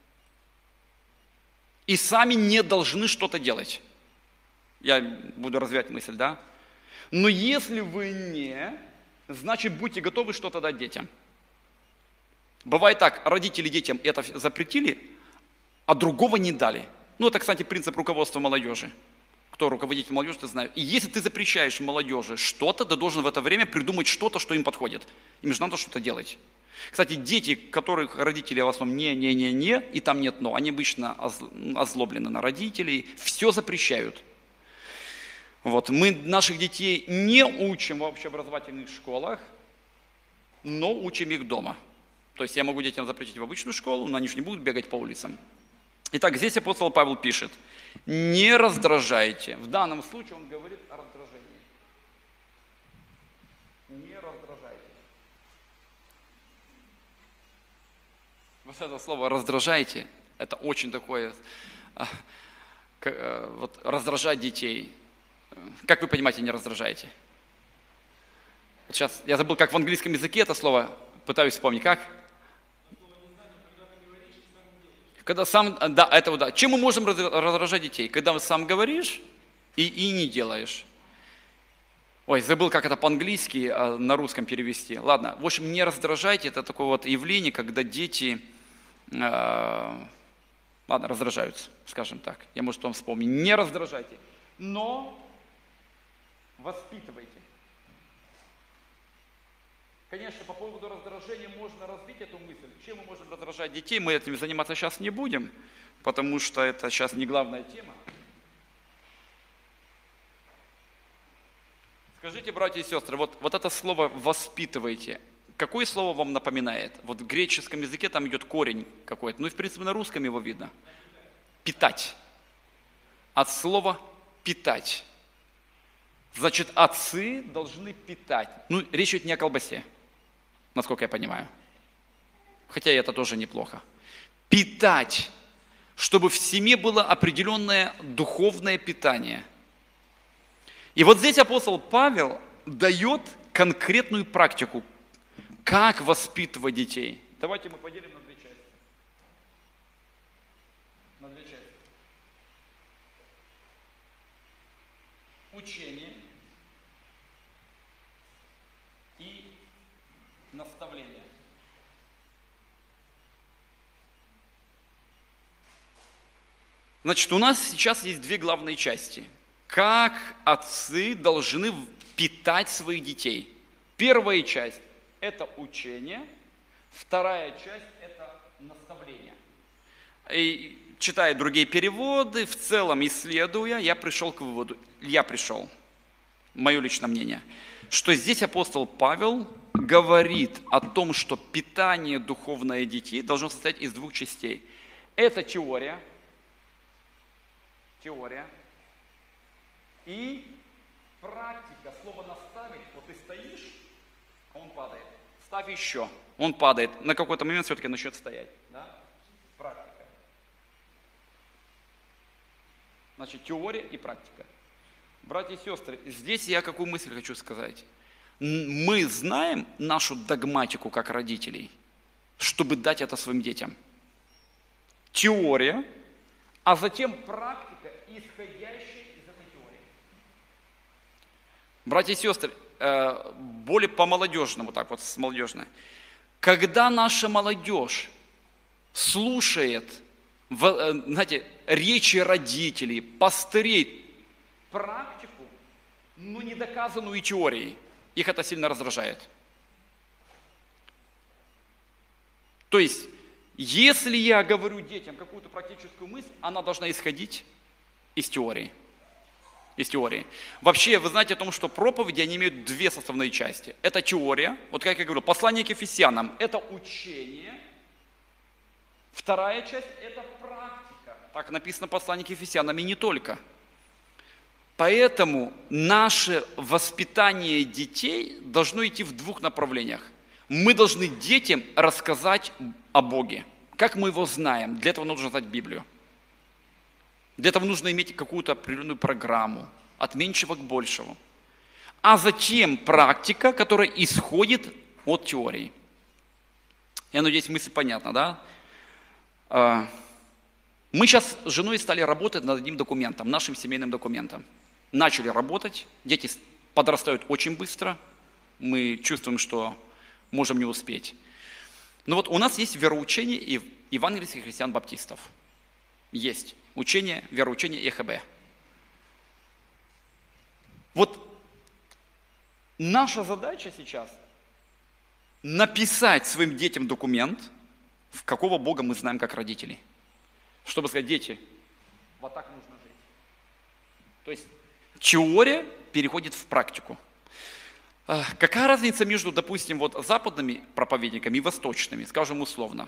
И сами не должны что-то делать. Я буду развивать мысль, да? Но если вы не, значит будьте готовы что-то дать детям. Бывает так, родители детям это запретили, а другого не дали. Ну, это, кстати, принцип руководства молодежи. Кто руководитель молодежи, ты знаешь. И если ты запрещаешь молодежи что-то, ты должен в это время придумать что-то, что им подходит. Им же надо что-то делать. Кстати, дети, которых родители в основном не-не-не-не, и там нет но, они обычно озлоблены на родителей, все запрещают. Вот. Мы наших детей не учим в общеобразовательных школах, но учим их дома. То есть я могу детям запретить в обычную школу, но они же не будут бегать по улицам. Итак, здесь апостол Павел пишет, не раздражайте. В данном случае он говорит о раздражении. Не раздражайте. Вот это слово «раздражайте» – это очень такое, вот, раздражать детей. Как вы понимаете, не раздражайте? Сейчас я забыл, как в английском языке это слово, пытаюсь вспомнить, как? Когда сам, да, это вот, да. Чем мы можем раздражать детей? Когда сам говоришь и, и не делаешь. Ой, забыл, как это по-английски, а на русском перевести. Ладно, в общем, не раздражайте, это такое вот явление, когда дети, э, ладно, раздражаются, скажем так. Я, может, вам вспомню. Не раздражайте, но воспитывайте. Конечно, по поводу раздражения можно разбить эту мысль. Чем мы можем раздражать детей, мы этим заниматься сейчас не будем, потому что это сейчас не главная тема. Скажите, братья и сестры, вот, вот это слово «воспитывайте», какое слово вам напоминает? Вот в греческом языке там идет корень какой-то, ну и в принципе на русском его видно. Питать. От слова «питать». Значит, отцы должны питать. Ну, речь идет не о колбасе, насколько я понимаю. Хотя и это тоже неплохо. Питать, чтобы в семье было определенное духовное питание. И вот здесь апостол Павел дает конкретную практику, как воспитывать детей. Давайте мы поделим на две части. На две части. Учение и наставление. Значит, у нас сейчас есть две главные части. Как отцы должны питать своих детей. Первая часть – это учение, вторая часть – это наставление. И читая другие переводы, в целом исследуя, я пришел к выводу, я пришел, мое личное мнение, что здесь апостол Павел говорит о том, что питание духовное детей должно состоять из двух частей. Это теория, теория, и практика, слово наставить, вот ты стоишь, а он падает. Ставь еще, он падает. На какой-то момент все-таки начнет стоять. Да? Практика. Значит, теория и практика. Братья и сестры, здесь я какую мысль хочу сказать. Мы знаем нашу догматику как родителей, чтобы дать это своим детям. Теория, а затем практика, исходящая. Братья и сестры, более по-молодежному, так вот, с молодежной. Когда наша молодежь слушает, знаете, речи родителей, пастырей, практику, но не доказанную теорией, их это сильно раздражает. То есть, если я говорю детям какую-то практическую мысль, она должна исходить из теории. Из теории. Вообще, вы знаете о том, что проповеди, они имеют две составные части. Это теория, вот как я говорю, послание к Ефесянам, это учение. Вторая часть – это практика. Так написано послание к Ефесянам, и не только. Поэтому наше воспитание детей должно идти в двух направлениях. Мы должны детям рассказать о Боге, как мы его знаем. Для этого нужно знать Библию. Для этого нужно иметь какую-то определенную программу, от меньшего к большему. А затем практика, которая исходит от теории. Я надеюсь, мысль понятна, да? Мы сейчас с женой стали работать над одним документом, нашим семейным документом. Начали работать, дети подрастают очень быстро, мы чувствуем, что можем не успеть. Но вот у нас есть вероучение евангельских христиан-баптистов. Есть. Учение, вероучение ЕХБ. Вот наша задача сейчас написать своим детям документ, в какого Бога мы знаем как родители. Чтобы сказать, дети, вот так нужно жить. То есть теория переходит в практику. Какая разница между, допустим, вот западными проповедниками и восточными, скажем условно?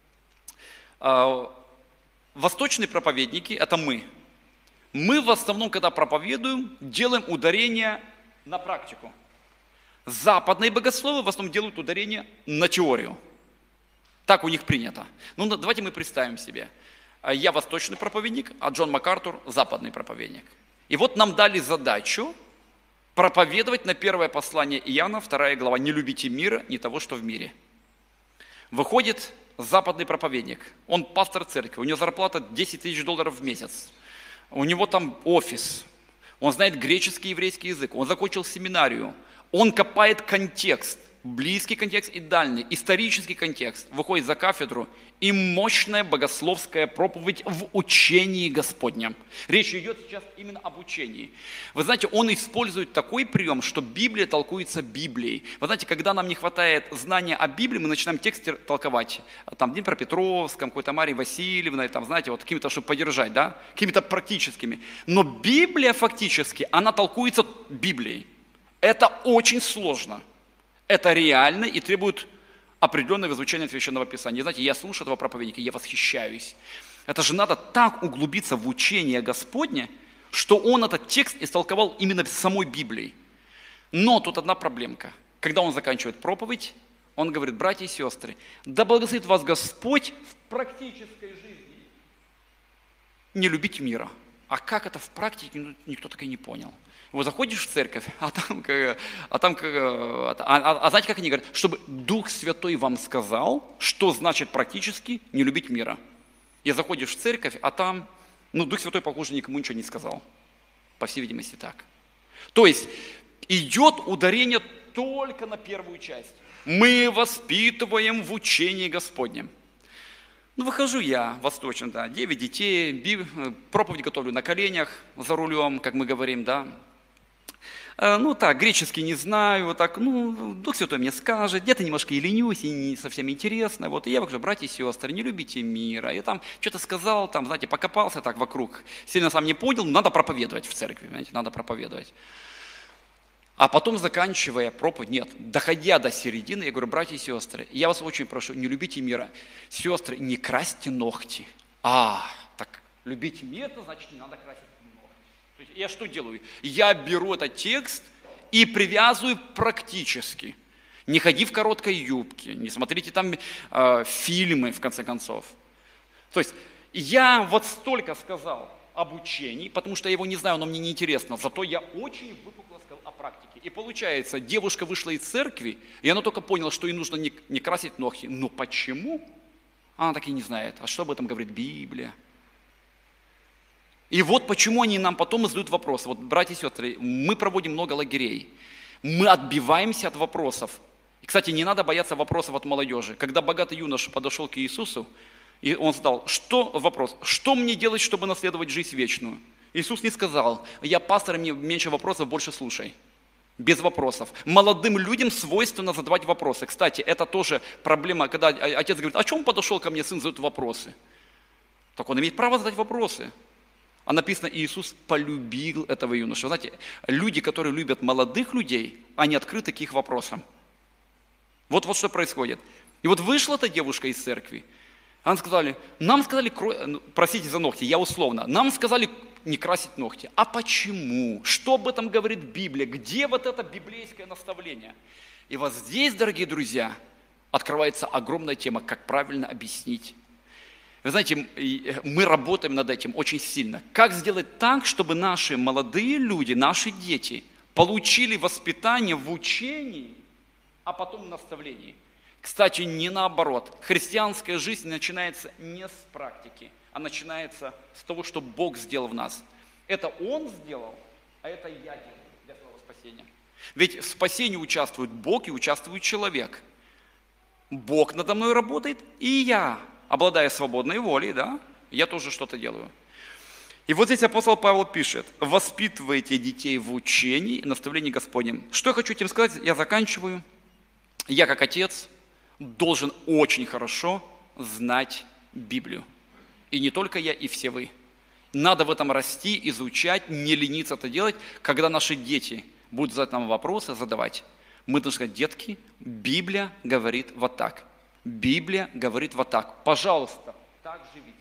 Восточные проповедники – это мы. Мы в основном, когда проповедуем, делаем ударение на практику. Западные богословы в основном делают ударение на теорию. Так у них принято. Ну, давайте мы представим себе. Я восточный проповедник, а Джон МакАртур – западный проповедник. И вот нам дали задачу проповедовать на первое послание Иоанна, вторая глава, «Не любите мира, не того, что в мире». Выходит западный проповедник, он пастор церкви, у него зарплата десять тысяч долларов в месяц, у него там офис, он знает греческий и еврейский язык, он закончил семинарию, он копает контекст, близкий контекст и дальний, исторический контекст, выходит за кафедру, и мощная богословская проповедь в учении Господнем. Речь идет сейчас именно об учении. Вы знаете, он использует такой прием, что Библия толкуется Библией. Вы знаете, когда нам не хватает знания о Библии, мы начинаем текст толковать. Там Днепропетровском, какой-то Марии Васильевной, там, знаете, вот какими-то, чтобы поддержать, да, какими-то практическими. Но Библия фактически, она толкуется Библией. Это очень сложно. Это реально и требует определенного изучения Священного Писания. Знаете, я слушаю этого проповедника, я восхищаюсь. Это же надо так углубиться в учение Господне, что он этот текст истолковал именно самой Библией. Но тут одна проблемка. Когда он заканчивает проповедь, он говорит: братья и сестры, да благословит вас Господь в практической жизни. Не любить мира. А как это в практике, никто так и не понял. Вот заходишь в церковь, а там, а, там а, а, а знаете, как они говорят? Чтобы Дух Святой вам сказал, что значит практически не любить мира. И заходишь в церковь, а там, ну, Дух Святой, похоже, никому ничего не сказал. По всей видимости, так. То есть идет ударение только на первую часть. Мы воспитываем в учении Господнем. Ну, выхожу я восточно, да, девять детей, биб... проповедь готовлю на коленях, за рулем, как мы говорим, да. Ну так, греческий не знаю, вот так, ну, Дух Святой мне скажет, где-то немножко и ленюсь, и не совсем интересно. Вот, и я говорю: братья и сестры, не любите мира. И там что-то сказал, там, знаете, покопался так вокруг. Сильно сам не понял, но надо проповедовать в церкви, понимаете, надо проповедовать. А потом, заканчивая проповедь, нет, доходя до середины, я говорю: братья и сестры, я вас очень прошу, не любите мира. Сестры, не красьте ногти. А, так любить мир, это значит, не надо красить. Я что делаю? Я беру этот текст и привязываю практически. Не ходи в короткой юбке, не смотрите там э, фильмы, в конце концов. То есть я вот столько сказал об учении, потому что я его не знаю, оно мне не интересно, зато я очень выпукло сказал о практике. И получается, девушка вышла из церкви, и она только поняла, что ей нужно не, не красить ногти. Но почему? Она так и не знает. А что об этом говорит Библия? И вот почему они нам потом задают вопросы. Вот, братья и сестры, мы проводим много лагерей. Мы отбиваемся от вопросов. И, кстати, не надо бояться вопросов от молодежи. Когда богатый юноша подошел к Иисусу, и он задал, что, вопрос, что мне делать, чтобы наследовать жизнь вечную? Иисус не сказал: я пастор, мне меньше вопросов, больше слушай. Без вопросов. Молодым людям свойственно задавать вопросы. Кстати, это тоже проблема, когда отец говорит: о чем подошел ко мне сын, задает вопросы. Так он имеет право задать вопросы. А написано, Иисус полюбил этого юношу. Знаете, люди, которые любят молодых людей, они открыты к их вопросам. Вот, вот что происходит. И вот вышла эта девушка из церкви. Она сказали, нам сказали, простите за ногти, я условно, нам сказали не красить ногти. А почему? Что об этом говорит Библия? Где вот это библейское наставление? И вот здесь, дорогие друзья, открывается огромная тема, как правильно объяснить. Вы знаете, мы работаем над этим очень сильно. Как сделать так, чтобы наши молодые люди, наши дети получили воспитание в учении, а потом в наставлении? Кстати, не наоборот. Христианская жизнь начинается не с практики, а начинается с того, что Бог сделал в нас. Это Он сделал, а это я делаю для своего спасения. Ведь в спасении участвует Бог и участвует человек. Бог надо мной работает, и я, обладая свободной волей, да, я тоже что-то делаю. И вот здесь апостол Павел пишет: воспитывайте детей в учении и наставлении Господнем. Что я хочу этим сказать? Я заканчиваю. Я, как отец, должен очень хорошо знать Библию. И не только я, и все вы. Надо в этом расти, изучать, не лениться это делать. Когда наши дети будут задать нам вопросы, задавать, мы должны сказать: детки, Библия говорит вот так. Библия говорит вот так. Пожалуйста, так живите.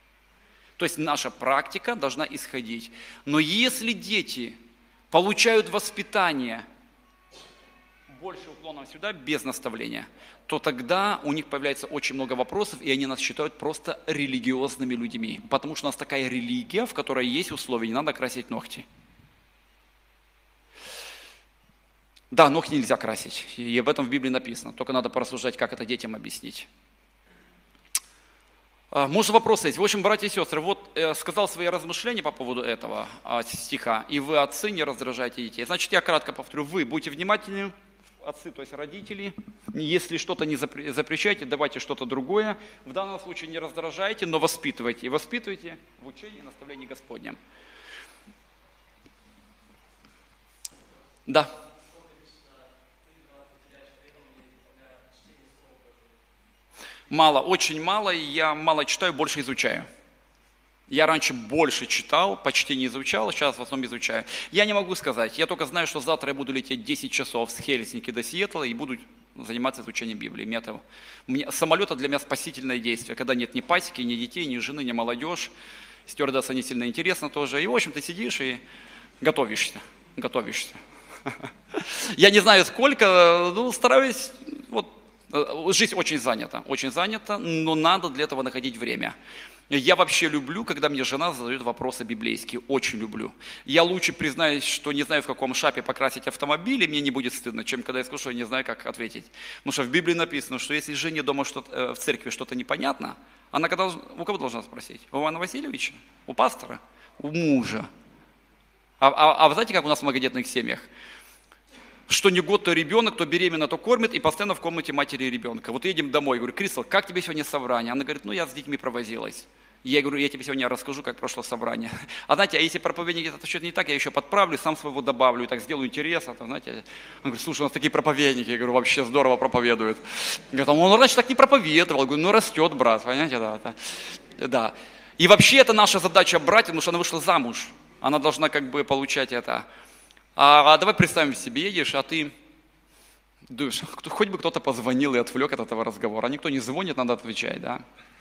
То есть наша практика должна исходить. Но если дети получают воспитание больше уклоном сюда, без наставления, то тогда у них появляется очень много вопросов, и они нас считают просто религиозными людьми. Потому что у нас такая религия, в которой есть условия: не надо красить ногти. Да, ногти нельзя красить, и об этом в Библии написано. Только надо порассуждать, как это детям объяснить. А, Может, вопросы есть? В общем, братья и сестры, вот э, сказал свои размышления по поводу этого а, стиха, и вы, отцы, не раздражайте детей. Значит, я кратко повторю, вы будьте внимательны, отцы, то есть родители, если что-то не запре- запрещайте, давайте что-то другое. В данном случае не раздражайте, но воспитывайте. И воспитывайте в учении и наставлении Господнем. Да. Мало, очень мало, и я мало читаю, больше изучаю. Я раньше больше читал, почти не изучал, сейчас в основном изучаю. Я не могу сказать, я только знаю, что завтра я буду лететь десять часов с Хельсинки до Сиэтла и буду заниматься изучением Библии. Меня это, мне, самолет это для меня спасительное действие, когда нет ни пасеки, ни детей, ни жены, ни молодежь. Стюардесса не сильно интересно тоже. И, в общем, ты сидишь и готовишься, готовишься. Я не знаю сколько, ну, стараюсь, вот, жизнь очень занята, очень занята, но надо для этого находить время. Я вообще люблю, когда мне жена задает вопросы библейские, очень люблю. Я лучше признаюсь, что не знаю, в каком шапе покрасить автомобиль, и мне не будет стыдно, чем когда я скажу, что я не знаю, как ответить. Потому что в Библии написано, что если жене дома что-то, в церкви что-то непонятно, она когда, у кого должна спросить? У Ивана Васильевича? У пастора? У мужа? А, а, а вы знаете, как у нас в многодетных семьях? Что не год, то ребенок, то беременна, то кормит, и постоянно в комнате матери и ребенка. Вот едем домой, я говорю, Крисл, как тебе сегодня собрание? Она говорит, ну я с детьми провозилась. Я говорю, я тебе сегодня расскажу, как прошло собрание. А знаете, а если проповедник это что-то не так, я еще подправлю, сам своего добавлю, и так сделаю интересно. Там, знаете, он говорит, слушай, у нас такие проповедники, я говорю, вообще здорово проповедуют. Говорит, он раньше так не проповедовал, я говорю, ну растет, брат, понимаете, да, да. Да. И вообще это наша задача брать, потому что она вышла замуж, она должна как бы получать это. А, а давай представим себе, едешь, а ты думаешь, хоть бы кто-то позвонил и отвлек от этого разговора. А никто не звонит, надо отвечать, да.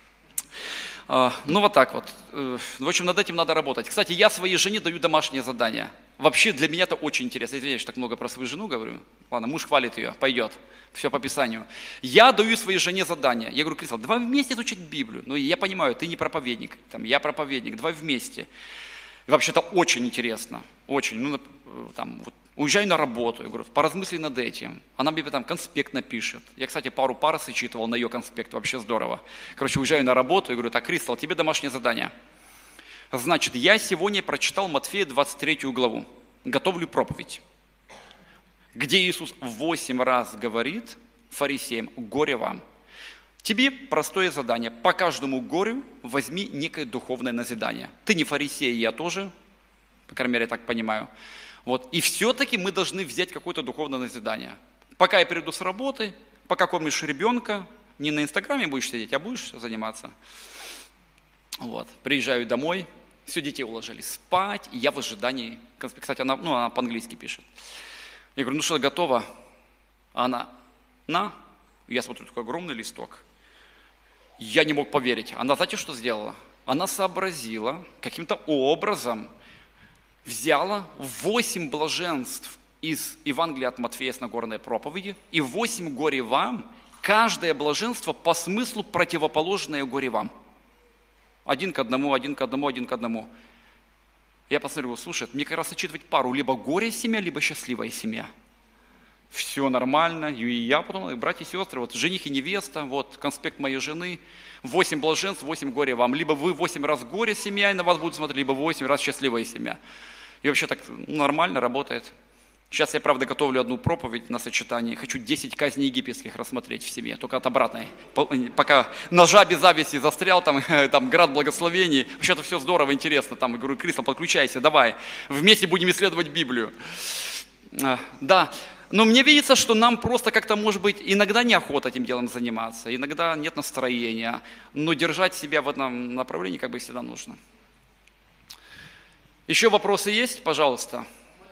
А, ну вот так вот. В общем, над этим надо работать. Кстати, я своей жене даю домашнее задание. Вообще для меня это очень интересно. Извиняюсь, что так много про свою жену говорю. Ладно, муж хвалит ее, пойдет. Все по Писанию. Я даю своей жене задание. Я говорю, Крисл, давай вместе изучить Библию. Ну, я понимаю, ты не проповедник, там, я проповедник, давай вместе. И вообще-то очень интересно, очень. Ну, там, вот, уезжаю на работу, я говорю, поразмысли над этим. Она мне там конспект напишет. Я, кстати, пару пар сочитывал на ее конспект, вообще здорово. Короче, уезжаю на работу и говорю, так, Крисл, тебе домашнее задание. Значит, я сегодня прочитал Матфея двадцать третью главу, готовлю проповедь, где Иисус восемь раз говорит фарисеям, горе вам. Тебе простое задание. По каждому горю возьми некое духовное назидание. Ты не фарисей, я тоже, по крайней мере, я так понимаю. Вот. И все-таки мы должны взять какое-то духовное назидание. Пока я приду с работы, пока кормишь ребенка, не на Инстаграме будешь сидеть, а будешь заниматься. Вот. Приезжаю домой, все, детей уложили спать, и я в ожидании. Кстати, она, ну, она по-английски пишет. Я говорю, ну что, готова? А она, на. Я смотрю, такой огромный листок. Я не мог поверить. Она, знаете, что сделала? Она сообразила, каким-то образом взяла восемь блаженств из Евангелия от Матфея с Нагорной проповеди и восемь горе вам, каждое блаженство по смыслу противоположное горе вам. Один к одному, один к одному, один к одному. Я посмотрел, слушай, мне как раз зачитывать пару, либо горе семья, либо счастливая семья. Все нормально, и я потом, братья и сестры, вот жених и невеста, вот конспект моей жены, восемь блаженств, восемь горе вам. Либо вы восемь раз горе семья, и на вас будут смотреть, либо восемь раз счастливая семья. И вообще так нормально работает. Сейчас я, правда, готовлю одну проповедь на сочетании. Хочу десять казней египетских рассмотреть в семье, только от обратной. Пока ножа без зависти застрял, там, там град благословений. Вообще-то все здорово, интересно. Там, я говорю, Крисл, подключайся, давай. Вместе будем исследовать Библию. Да. Но мне видится, что нам просто как-то, может быть, иногда неохота этим делом заниматься, иногда нет настроения, но держать себя в этом направлении как бы всегда нужно. Еще вопросы есть, пожалуйста?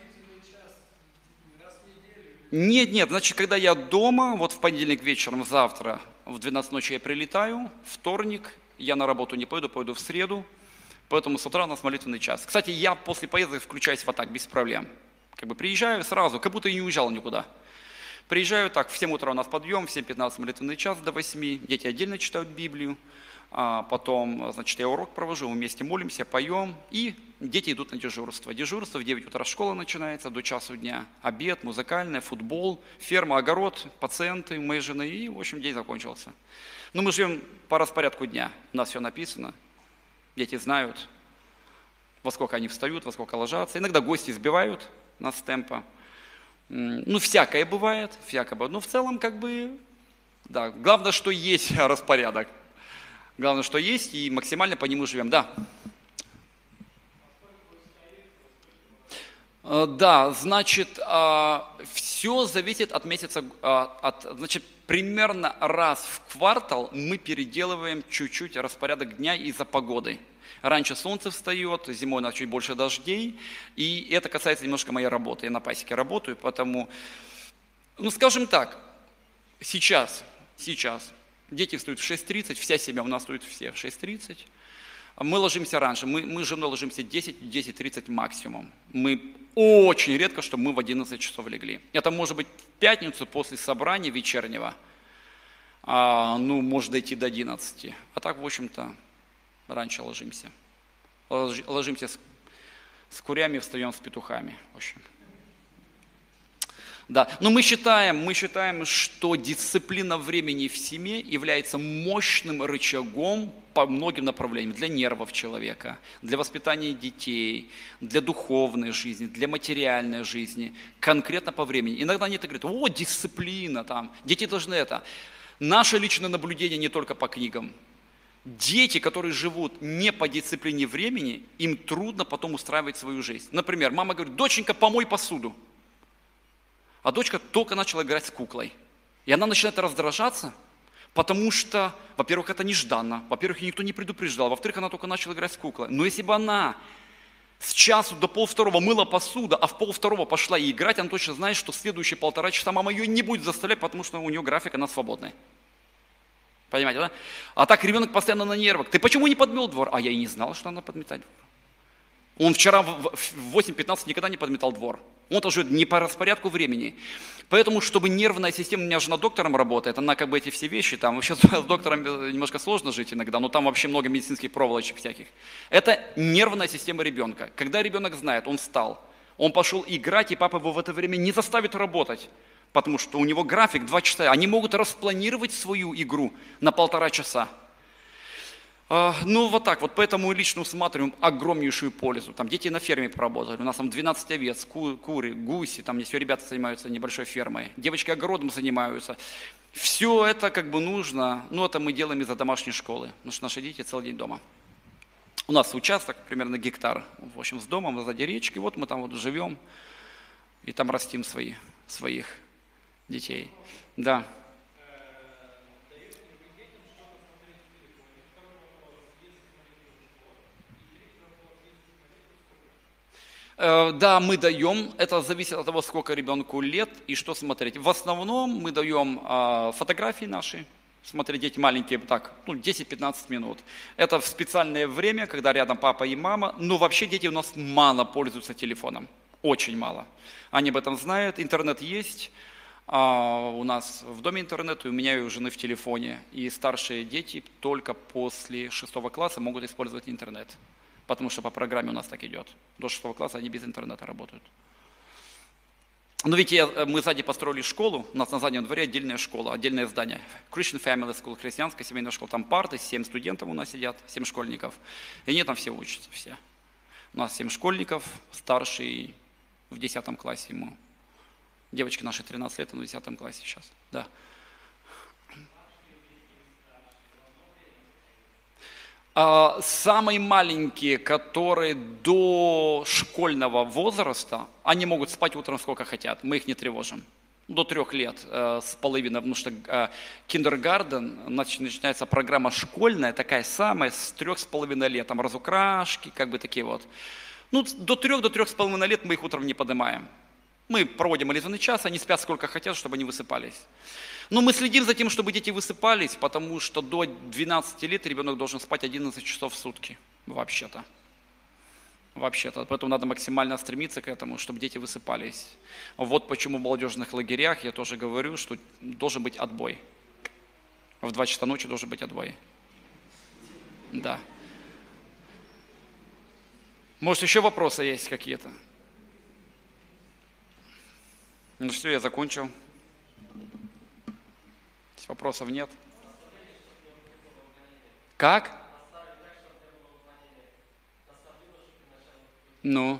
Нет, нет, значит, когда я дома, вот в понедельник вечером, завтра, в двенадцать ночи я прилетаю, вторник, я на работу не пойду, пойду в среду, поэтому с утра у нас молитвенный час. Кстати, я после поездок включаюсь в атак без проблем. Как бы приезжаю сразу, как будто и не уезжал никуда. Приезжаю так, в семь утра у нас подъем, в семь пятнадцать молитвенный час до восьми, дети отдельно читают Библию, а потом, значит, я урок провожу, мы вместе молимся, поем, и дети идут на дежурство. Дежурство в девять утра школа начинается, до часу дня обед, музыкальная, футбол, ферма, огород, пациенты, моей жены, и, в общем, день закончился. Но мы живем по распорядку дня, у нас все написано, дети знают, во сколько они встают, во сколько ложатся. Иногда гости сбивают нас с темпа. Ну, всякое бывает, всякое бывает. Но в целом, как бы, да, главное, что есть распорядок. Главное, что есть, и максимально по нему живем. Да. Да, значит, все зависит от месяца, от, значит, примерно раз в квартал мы переделываем чуть-чуть распорядок дня из-за погоды. Раньше солнце встает, зимой у нас чуть больше дождей, и это касается немножко моей работы. Я на пасеке работаю, поэтому, ну, скажем так, сейчас, сейчас дети встают в шесть тридцать, вся семья у нас встают все в шесть тридцать. Мы ложимся раньше, мы, мы с женой ложимся десять, десять тридцать максимум. Мы очень редко, чтобы мы в одиннадцать часов легли. Это может быть в пятницу после собрания вечернего, а, ну, может дойти до одиннадцати. А так, в общем-то, раньше ложимся. Ложимся с, с курями, встаем с петухами. В общем. Да. Но мы считаем, мы считаем, что дисциплина времени в семье является мощным рычагом по многим направлениям. Для нервов человека, для воспитания детей, для духовной жизни, для материальной жизни. Конкретно по времени. Иногда они так говорят: о, дисциплина, там, дети должны это. Наше личное наблюдение не только по книгам. Дети, которые живут не по дисциплине времени, им трудно потом устраивать свою жизнь. Например, мама говорит: доченька, помой посуду. А дочка только начала играть с куклой. И она начинает раздражаться, потому что, во-первых, это нежданно, во-первых, ее никто не предупреждал, во-вторых, она только начала играть с куклой. Но если бы она с часу до полвторого мыла посуду, а в полвторого пошла и играть, она точно знает, что следующие полтора часа мама ее не будет заставлять, потому что у нее график, она свободная. Понимаете, да? А так ребенок постоянно на нервах. Ты почему не подмел двор? А я и не знал, что надо подметать двор. Он вчера в восемь пятнадцать никогда не подметал двор. Он тоже не по распорядку времени. Поэтому, чтобы нервная система, у меня жена доктором работает, она как бы эти все вещи, там вообще с доктором немножко сложно жить иногда, но там вообще много медицинских проволочек всяких. Это нервная система ребенка. Когда ребенок знает, он встал, он пошел играть, и папа его в это время не заставит работать, потому что у него график два часа. Они могут распланировать свою игру на полтора часа. Ну, вот так вот, поэтому мы лично усматриваем огромнейшую пользу. Там дети на ферме поработали, у нас там двенадцать овец, ку- куры, гуси, там все ребята занимаются небольшой фермой, девочки огородом занимаются. Все это как бы нужно, ну, это мы делаем из-за домашней школы, потому что наши дети целый день дома. У нас участок примерно гектар, в общем, с домом, сзади речки, вот мы там вот живем и там растим свои, своих детей. Да. Да, мы даем, это зависит от того, сколько ребенку лет и что смотреть. В основном мы даем а, фотографии наши, смотреть дети маленькие, так, ну, десять-пятнадцать минут. Это в специальное время, когда рядом папа и мама, но вообще дети у нас мало пользуются телефоном, очень мало. Они об этом знают, интернет есть, а, у нас в доме интернет, и у меня и у жены в телефоне. И старшие дети только после шестого класса могут использовать интернет. Потому что по программе у нас так идет. До шестого класса они без интернета работают. Но ведь я, мы сзади построили школу, у нас на заднем дворе отдельная школа, отдельное здание. Christian Family School, христианская семейная школа. Там парты, семь студентов у нас сидят, семь школьников. И они там все учатся, все. У нас семь школьников, старший в десятом классе ему. Девочки наши тринадцать лет, но в десятом классе сейчас. Да. Самые маленькие, которые до школьного возраста, они могут спать утром сколько хотят, мы их не тревожим. До трех лет э, с половиной, потому что э, киндергарден, начинается программа школьная, такая самая, с трех с половиной лет, там разукрашки, как бы такие вот. Ну, до трех, до трех с половиной лет мы их утром не поднимаем. Мы проводим молитвенный час, они спят сколько хотят, чтобы они высыпались. Но мы следим за тем, чтобы дети высыпались, потому что до двенадцати лет ребенок должен спать одиннадцать часов в сутки, вообще-то. Вообще-то. Поэтому надо максимально стремиться к этому, чтобы дети высыпались. Вот почему в молодежных лагерях я тоже говорю, что должен быть отбой. В два часа ночи должен быть отбой. Да. Может, еще вопросы есть какие-то? Ну все, я закончил. Вопросов нет? Как? Ну?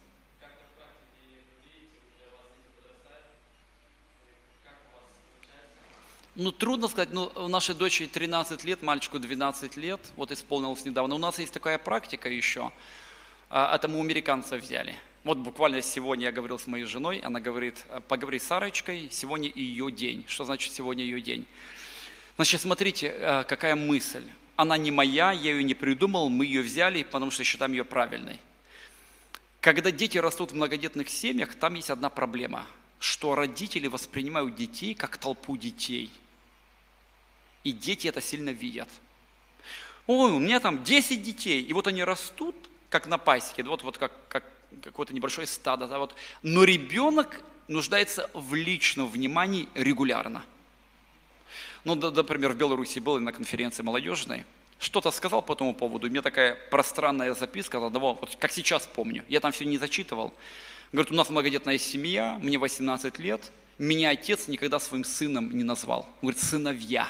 Ну, трудно сказать, но у нашей дочери тринадцать лет, мальчику двенадцать лет, вот исполнилось недавно. У нас есть такая практика еще, а, это мы у американцев взяли. Вот буквально сегодня я говорил с моей женой, она говорит, поговори с Сарочкой, сегодня ее день. Что значит сегодня ее день? Значит, смотрите, какая мысль. Она не моя, я ее не придумал, мы ее взяли, потому что считаем ее правильной. Когда дети растут в многодетных семьях, там есть одна проблема, что родители воспринимают детей как толпу детей. И дети это сильно видят. Ой, у меня там десять детей, и вот они растут, как на пасеке, вот, вот как, как какое-то небольшое стадо. Да, вот. Но ребенок нуждается в личном внимании регулярно. Ну, например, в Беларуси был на конференции молодежной, что-то сказал по этому поводу, у меня такая пространная записка, одного, вот как сейчас помню, я там все не зачитывал. Говорит, у нас многодетная семья, мне восемнадцать лет, меня отец никогда своим сыном не назвал. Он говорит, сыновья.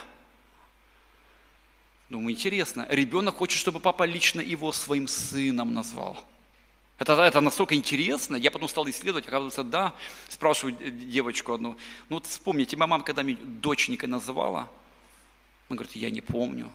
Думаю, интересно, ребенок хочет, чтобы папа лично его своим сыном назвал. Это, это настолько интересно, я потом стал исследовать, оказывается, да, спрашиваю девочку одну, ну вот вспомни, тебя мама когда-нибудь доченькой называла? Она говорит, я не помню.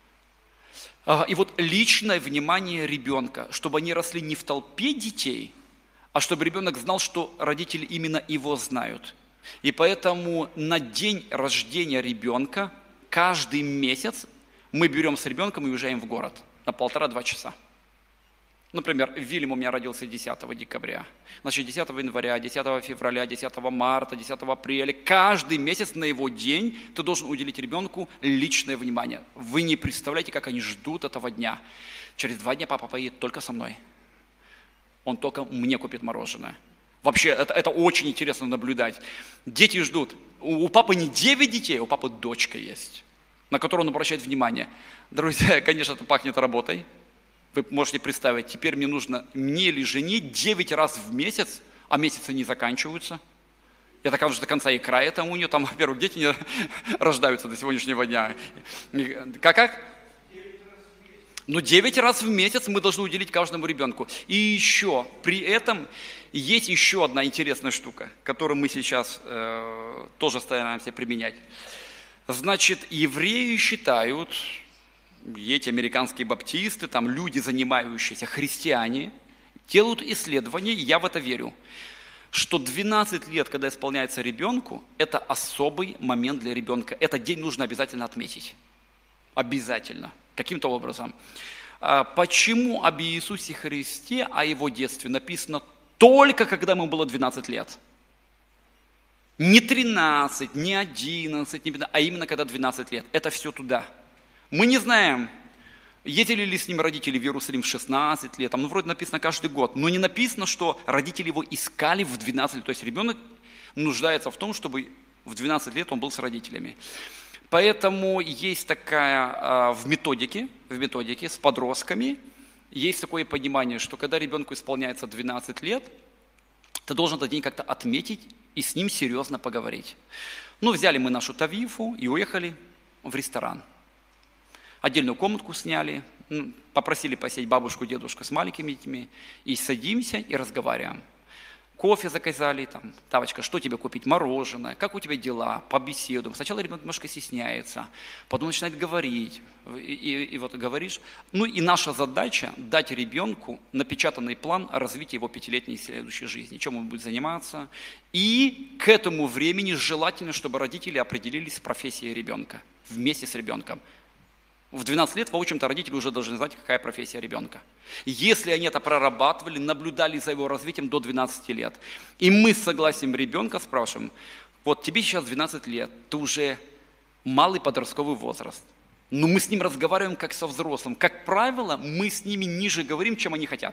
И вот личное внимание ребенка, чтобы они росли не в толпе детей, а чтобы ребенок знал, что родители именно его знают. И поэтому на день рождения ребенка каждый месяц мы берем с ребенком и уезжаем в город на полтора-два часа. Например, Вильям у меня родился десятого декабря. Значит, десятого января, десятого февраля, десятого марта, десятого апреля. Каждый месяц на его день ты должен уделить ребенку личное внимание. Вы не представляете, как они ждут этого дня. Через два дня папа поедет только со мной. Он только мне купит мороженое. Вообще, это, это очень интересно наблюдать. Дети ждут. У, у папы не девять детей, у папы дочка есть, на которую он обращает внимание. Друзья, конечно, это пахнет работой. Вы можете представить, теперь мне нужно, мне или жене девять раз в месяц, а месяцы не заканчиваются. Я так что до конца и края там у нее, там, во-первых, дети не рождаются до сегодняшнего дня. Как, как? Ну, девять раз в месяц мы должны уделить каждому ребенку. И еще, при этом есть еще одна интересная штука, которую мы сейчас э, тоже стараемся применять. Значит, евреи считают, эти американские баптисты, там люди, занимающиеся, христиане, делают исследования, я в это верю, что двенадцать лет, когда исполняется ребенку, это особый момент для ребенка. Этот день нужно обязательно отметить. Обязательно. Каким-то образом. Почему об Иисусе Христе, о Его детстве написано только, когда ему было двенадцать лет? Не тринадцать, не одиннадцать, не пятнадцать, а именно когда двенадцать лет. Это все туда. Мы не знаем, ездили ли с ним родители в Иерусалим в шестнадцать лет, там ну, вроде написано каждый год, но не написано, что родители его искали в двенадцать лет. То есть ребенок нуждается в том, чтобы в двенадцать лет он был с родителями. Поэтому есть такая в методике, в методике с подростками, есть такое понимание, что когда ребенку исполняется двенадцать лет, ты должен этот день как-то отметить и с ним серьезно поговорить. Ну, взяли мы нашу Тавифу и уехали в ресторан. Отдельную комнатку сняли, попросили посидеть бабушку, дедушку с маленькими детьми, и садимся и разговариваем. Кофе заказали, там, Тавочка, что тебе купить? Мороженое, как у тебя дела? Побеседуем. Сначала ребенок немножко стесняется, потом начинает говорить, и, и, и вот говоришь. Ну и наша задача дать ребенку напечатанный план развития его пятилетней следующей жизни, чем он будет заниматься. И к этому времени желательно, чтобы родители определились с профессией ребенка вместе с ребенком. В двенадцать лет, в общем-то, родители уже должны знать, какая профессия ребенка. Если они это прорабатывали, наблюдали за его развитием до двенадцати лет, и мы с согласием ребенка спрашиваем, вот тебе сейчас двенадцать лет, ты уже малый подростковый возраст, но мы с ним разговариваем как со взрослым. Как правило, мы с ними ниже говорим, чем они хотят.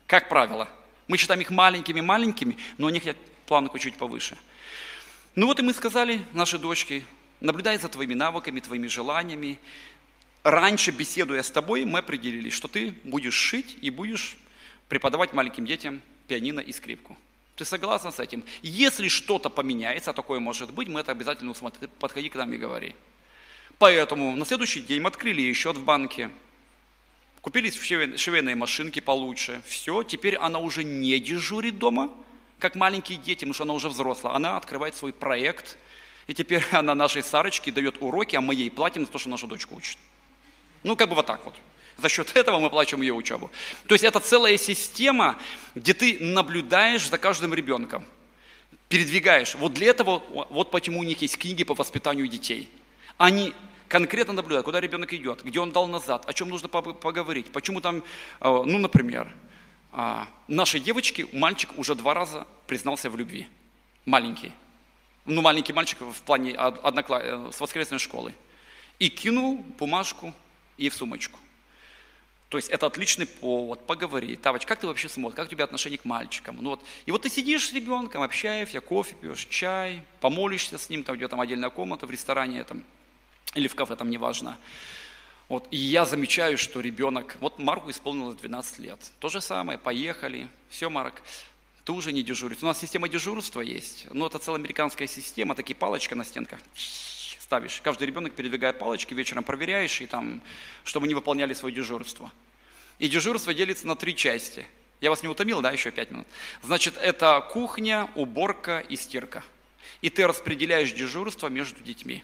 Как правило. Мы считаем их маленькими-маленькими, но у них есть планку чуть повыше. Ну вот и мы сказали нашей дочке, наблюдай за твоими навыками, твоими желаниями. Раньше, беседуя с тобой, мы определили, что ты будешь шить и будешь преподавать маленьким детям пианино и скрипку. Ты согласна с этим? Если что-то поменяется, а такое может быть, мы это обязательно усмотрим. Ты подходи к нам и говори. Поэтому на следующий день мы открыли счет в банке, купили швейные машинки получше. Все, теперь она уже не дежурит дома, как маленькие дети, потому что она уже взрослая. Она открывает свой проект, и теперь она нашей Сарочке дает уроки, а мы ей платим за то, что нашу дочку учит. Ну, как бы вот так вот. За счет этого мы платим ее учебу. То есть это целая система, где ты наблюдаешь за каждым ребенком, передвигаешь. Вот для этого, вот почему у них есть книги по воспитанию детей. Они конкретно наблюдают, куда ребенок идет, где он дал назад, о чем нужно поговорить. Почему там, ну, например, нашей девочке мальчик уже два раза признался в любви. Маленький. Ну, маленький мальчик в плане однокла... с воскресной школы. И кинул бумажку ей в сумочку. То есть это отличный повод поговорить. Тавоч, как ты вообще смотришь, как у тебя отношение к мальчикам? Ну вот. И вот ты сидишь с ребенком, общаешься, кофе пьешь, чай, помолишься с ним, там где там отдельная комната в ресторане там, или в кафе, там неважно. Вот. И я замечаю, что ребенок, вот Марку исполнилось двенадцать лет. То же самое, поехали, все, Марк, ты уже не дежуришь. У нас система дежурства есть, но это целая американская система, такие палочки на стенках. Ставишь. Каждый ребенок передвигает палочки, вечером проверяешь, и там, чтобы они выполняли свое дежурство. И дежурство делится на три части. Я вас не утомил, да, еще пять минут? Значит, это кухня, уборка и стирка. И ты распределяешь дежурство между детьми.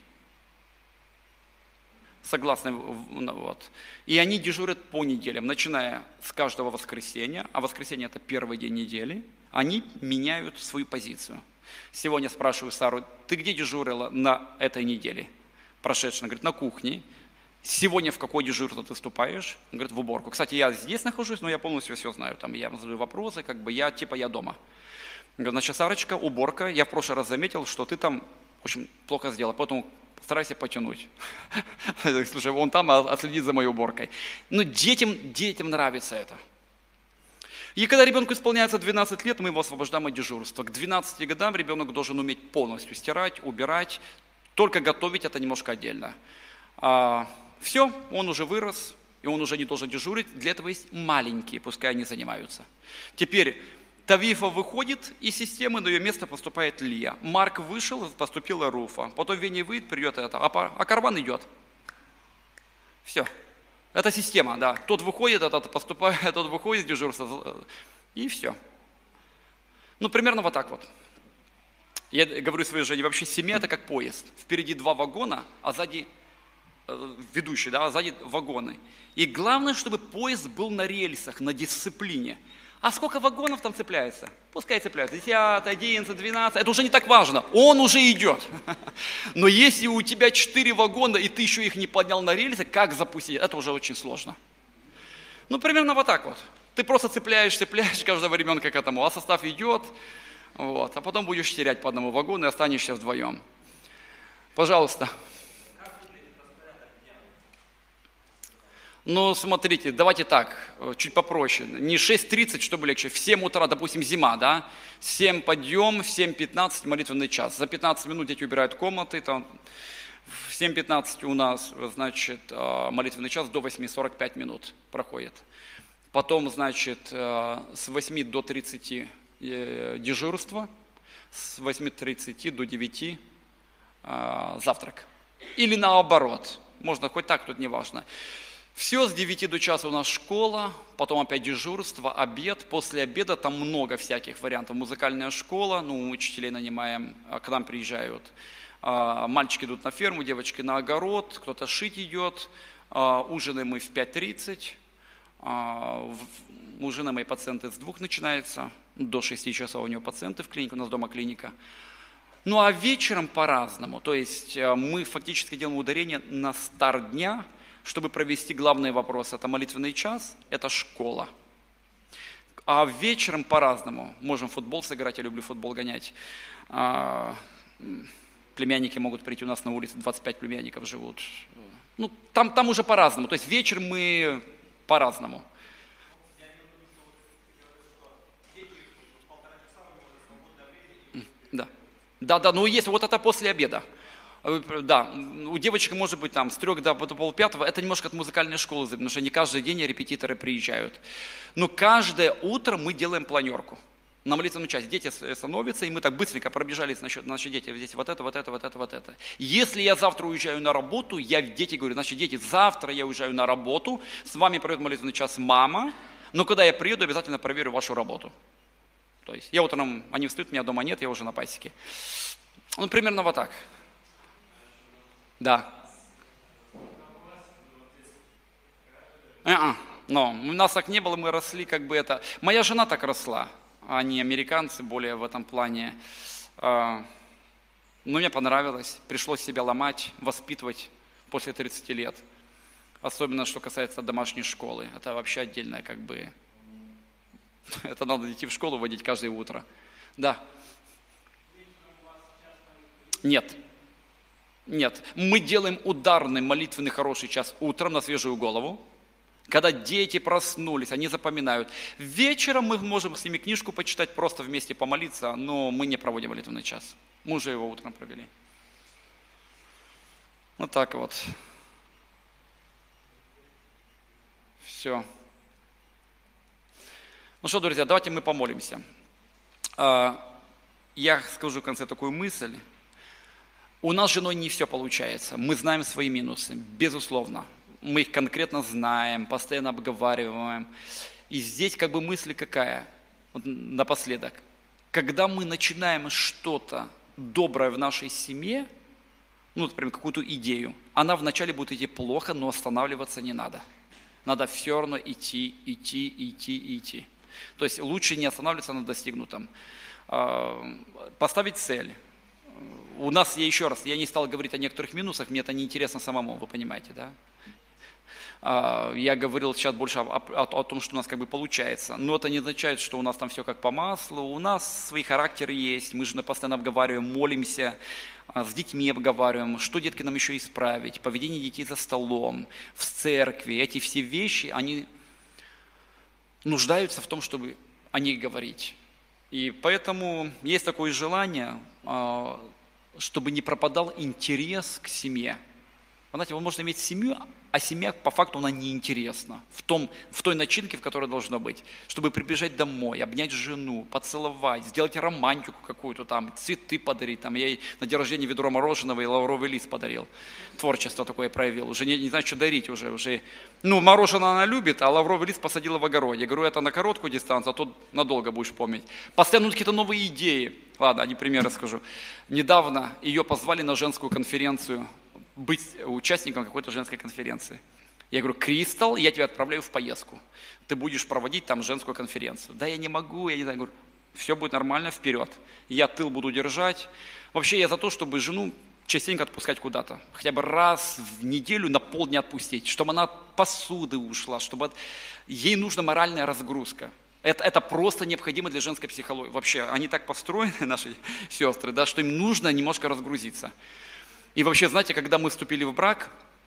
Согласны? Вот. И они дежурят по неделям, начиная с каждого воскресенья, а воскресенье это первый день недели, они меняют свою позицию. Сегодня спрашиваю Сару, ты где дежурила на этой неделе? Прошедшая, она говорит, на кухне. Сегодня в какой дежурство ты вступаешь? Он говорит, в уборку. Кстати, я здесь нахожусь, но я полностью все знаю. Там я задаю вопросы, как бы я, типа, я дома. Говорю, значит, Сарочка, уборка. Я в прошлый раз заметил, что ты там, в общем, плохо сделала, поэтому старайся потянуть. Слушай, он там отследит за моей уборкой. Но детям, детям нравится это. И когда ребенку исполняется двенадцать лет, мы его освобождаем от дежурства. К двенадцати годам ребенок должен уметь полностью стирать, убирать, только готовить это немножко отдельно. А, все, он уже вырос, и он уже не должен дежурить. Для этого есть маленькие, пускай они занимаются. Теперь Тавифа выходит из системы, на ее место поступает Лия. Марк вышел, поступила Руфа. Потом Веня выйдет, придет это, а, а Карван идет. Все. Это система, да. Тот выходит, этот поступает, тот выходит из дежурства, и все. Ну, примерно вот так вот. Я говорю своей жене, вообще семья это как поезд. Впереди два вагона, а сзади э, ведущий, да, а сзади вагоны. И главное, чтобы поезд был на рельсах, на дисциплине. А сколько вагонов там цепляется? Пускай цепляются. десять, одиннадцать, двенадцать. Это уже не так важно. Он уже идет. Но если у тебя четыре вагона, и ты еще их не поднял на рельсы, как запустить? Это уже очень сложно. Ну, примерно вот так вот. Ты просто цепляешь, цепляешь каждого ребенка к этому, а состав идет, вот, а потом будешь терять по одному вагону и останешься вдвоем. Пожалуйста. Ну, смотрите, давайте так, чуть попроще. Не шесть тридцать, чтобы легче. В семь утра, допустим, зима, да? В семь подъем, в семь пятнадцать молитвенный час. За пятнадцать минут дети убирают комнаты. Там. В семь пятнадцать у нас, значит, молитвенный час до восьми сорок пять минут проходит. Потом, значит, с восьми до тридцати дежурство, с восьми тридцати до девяти завтрак. Или наоборот. Можно хоть так, тут не важно. Все, с девяти до часа у нас школа, потом опять дежурство, обед. После обеда там много всяких вариантов. Музыкальная школа, ну, учителей нанимаем, к нам приезжают. Мальчики идут на ферму, девочки на огород, кто-то шить идет. Ужинаем мы в пять тридцать. Ужины мои пациенты с двух начинается, до шести часов у него пациенты в клинике, у нас дома клиника. Ну а вечером по-разному, то есть мы фактически делаем ударение на старт дня, чтобы провести главные вопросы. Это молитвенный час, это школа. А вечером по-разному. Можем в футбол сыграть, я люблю футбол гонять. Племянники могут прийти, у нас на улице двадцать пять племянников живут. Ну, там, там уже по-разному. То есть вечер мы по-разному. Да-да, ну есть вот это после обеда. Да, у девочек может быть там с трех до полпятого, это немножко от музыкальной школы, потому что не каждый день репетиторы приезжают. Но каждое утро мы делаем планерку. На молитвенную часть дети становятся, и мы так быстренько пробежались насчет, значит, дети, здесь вот это, вот это, вот это, вот это. Если я завтра уезжаю на работу, я дети говорю, значит, дети, завтра я уезжаю на работу, с вами пройдет молитвенный час мама, но когда я приеду, обязательно проверю вашу работу. То есть я утром, они встают, меня дома нет, я уже на пасеке. Ну, примерно вот так. Да. А-а. Но у нас так не было, мы росли как бы это. Моя жена так росла. Они американцы более в этом плане. Но мне понравилось, пришлось себя ломать, воспитывать после тридцати лет. Особенно, что касается домашней школы. Это вообще отдельное как бы... Это надо идти в школу водить каждое утро. Да. Нет. Нет. Мы делаем ударный молитвенный хороший час утром на свежую голову. Когда дети проснулись, они запоминают. Вечером мы можем с ними книжку почитать, просто вместе помолиться, но мы не проводим молитвенный час. Мы уже его утром провели. Вот так вот. Все. Ну что, друзья, давайте мы помолимся. Я скажу в конце такую мысль. У нас с женой не все получается. Мы знаем свои минусы, безусловно. Мы их конкретно знаем, постоянно обговариваем. И здесь как бы мысль какая, вот напоследок. Когда мы начинаем что-то доброе в нашей семье, ну, например, какую-то идею, она вначале будет идти плохо, но останавливаться не надо. Надо все равно идти, идти, идти, идти. То есть лучше не останавливаться на достигнутом. Поставить цель. У нас, я еще раз, я не стал говорить о некоторых минусах, мне это неинтересно самому, вы понимаете, да? Я говорил сейчас больше о, о, о том, что у нас как бы получается. Но это не означает, что у нас там все как по маслу. У нас свои характеры есть, мы же постоянно обговариваем, молимся, с детьми обговариваем, что детки нам еще исправить, поведение детей за столом, в церкви. Эти все вещи, они нуждаются в том, чтобы о них говорить. И поэтому есть такое желание, чтобы не пропадал интерес к семье. Знаете, он может иметь семью, а семья по факту она неинтересна в, том, в той начинке, в которой должна быть. Чтобы прибежать домой, обнять жену, поцеловать, сделать романтику какую-то там, цветы подарить. Там, я ей на день рождения ведро мороженого и лавровый лист подарил. Творчество такое проявил. Уже не, не знаю, что дарить уже. уже. Ну, мороженое она любит, а лавровый лист посадила в огороде. Я говорю, это на короткую дистанцию, а тут надолго будешь помнить. Постоянно какие-то новые идеи. Ладно, один пример расскажу. Недавно ее позвали на женскую конференцию, быть участником какой-то женской конференции. Я говорю, Кристал, я тебя отправляю в поездку. Ты будешь проводить там женскую конференцию. Да я не могу, я не знаю. Я говорю, все будет нормально, вперед. Я тыл буду держать. Вообще я за то, чтобы жену частенько отпускать куда-то. Хотя бы раз в неделю на полдня отпустить, чтобы она от посуды ушла, чтобы от... ей нужна моральная разгрузка. Это, это просто необходимо для женской психологии. Вообще, они так построены, наши сестры, да, что им нужно немножко разгрузиться. И вообще, знаете, когда мы вступили в брак,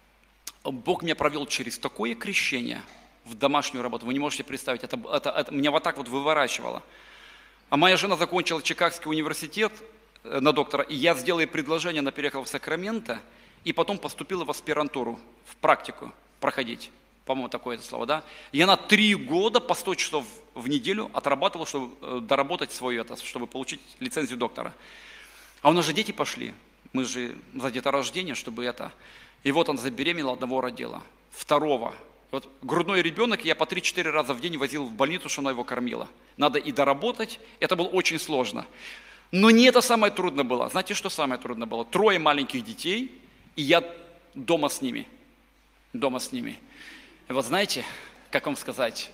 Бог меня провел через такое крещение в домашнюю работу. Вы не можете представить, это, это, это меня вот так вот выворачивало. А моя жена закончила Чикагский университет на доктора, и я сделал ей предложение, она переехала в Сакраменто, и потом поступила в аспирантуру, в практику проходить. По-моему, такое это слово, да? И она три года по сто часов в неделю отрабатывала, чтобы доработать свое это, чтобы получить лицензию доктора. А у нас же дети пошли. Мы же за деторождение, чтобы это... И вот он забеременел, одного родила, второго. Вот грудной ребенок я по три-четыре раза в день возил в больницу, что она его кормила. Надо и доработать, это было очень сложно. Но не это самое трудное было. Знаете, что самое трудное было? Трое маленьких детей, и я дома с ними. Дома с ними. И вот знаете, как вам сказать...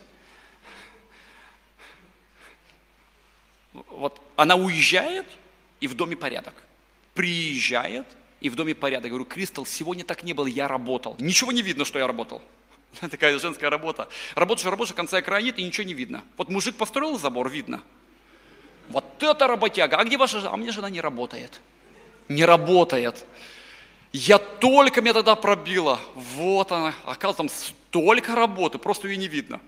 Вот она уезжает, и в доме порядок. Приезжает, и в доме порядок. Я говорю, Кристал, сегодня так не было, я работал. Ничего не видно, что я работал. Такая женская работа. Работаешь, работаешь, конца и края нет, и ничего не видно. Вот мужик построил забор, видно. Вот это работяга. А где ваша жена? А мне жена не работает. Не работает. Я только меня тогда пробила. Вот она. Оказывается, там столько работы, просто ее не видно.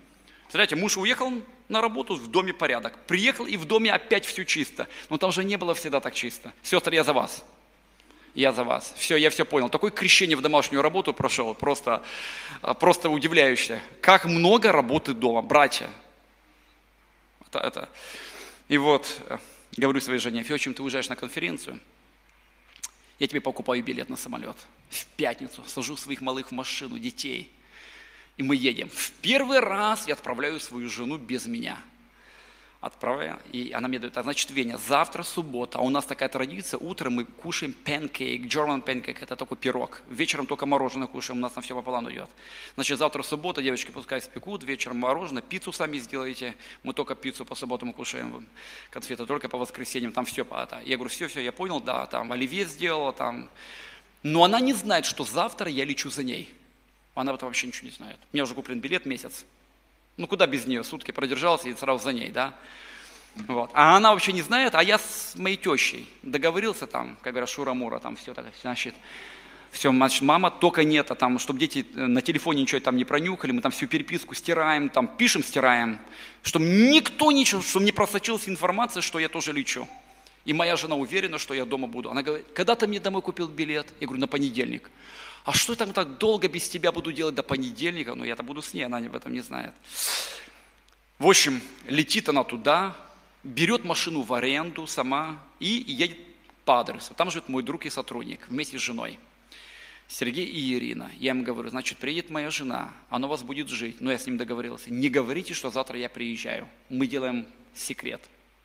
Представляете, муж уехал на работу, в доме порядок. Приехал, и в доме опять все чисто. Но там же не было всегда так чисто. Сестры, я за вас. Я за вас. Все, я все понял. Такое крещение в домашнюю работу прошел, просто, просто удивляющее. Как много работы дома, братья. Это, это. И вот, говорю своей жене: Феочим, ты уезжаешь на конференцию, я тебе покупаю билет на самолет. В пятницу сажу своих малых в машину, детей. И мы едем. В первый раз я отправляю свою жену без меня. Отправляю. И она мне говорит: а значит, Веня, завтра суббота. А у нас такая традиция, утром мы кушаем pancake, German pancake, это такой пирог. Вечером только мороженое кушаем, у нас на все по плану идет. Значит, завтра суббота, девочки пускай спекут, вечером мороженое, пиццу сами сделаете. Мы только пиццу по субботам кушаем, конфеты только по воскресеньям, там все. Я говорю: все, все, я понял, да, там оливье сделала, там. Но она не знает, что завтра я лечу за ней. Она об этом вообще ничего не знает. У меня уже куплен билет месяц. Ну куда без нее? Сутки продержался и сразу за ней, да? Вот. А она вообще не знает, а я с моей тещей договорился там, как говорят, шура-мура, там все так, значит, все, значит, мама, только нет, а там, чтобы дети на телефоне ничего там не пронюхали, мы там всю переписку стираем, там пишем, стираем, чтобы никто ничего, чтобы не просочилась информация, что я тоже лечу. И моя жена уверена, что я дома буду. Она говорит: когда ты мне домой купил билет? Я говорю: на понедельник. А что я там так долго без тебя буду делать до понедельника? Ну, я-то буду с ней, она об этом не знает. В общем, летит она туда, берет машину в аренду сама и едет по адресу. Там живет мой друг и сотрудник вместе с женой. Сергей и Ирина. Я им говорю: значит, приедет моя жена, она у вас будет жить. Но я с ним договорился: не говорите, что завтра я приезжаю. Мы делаем секрет.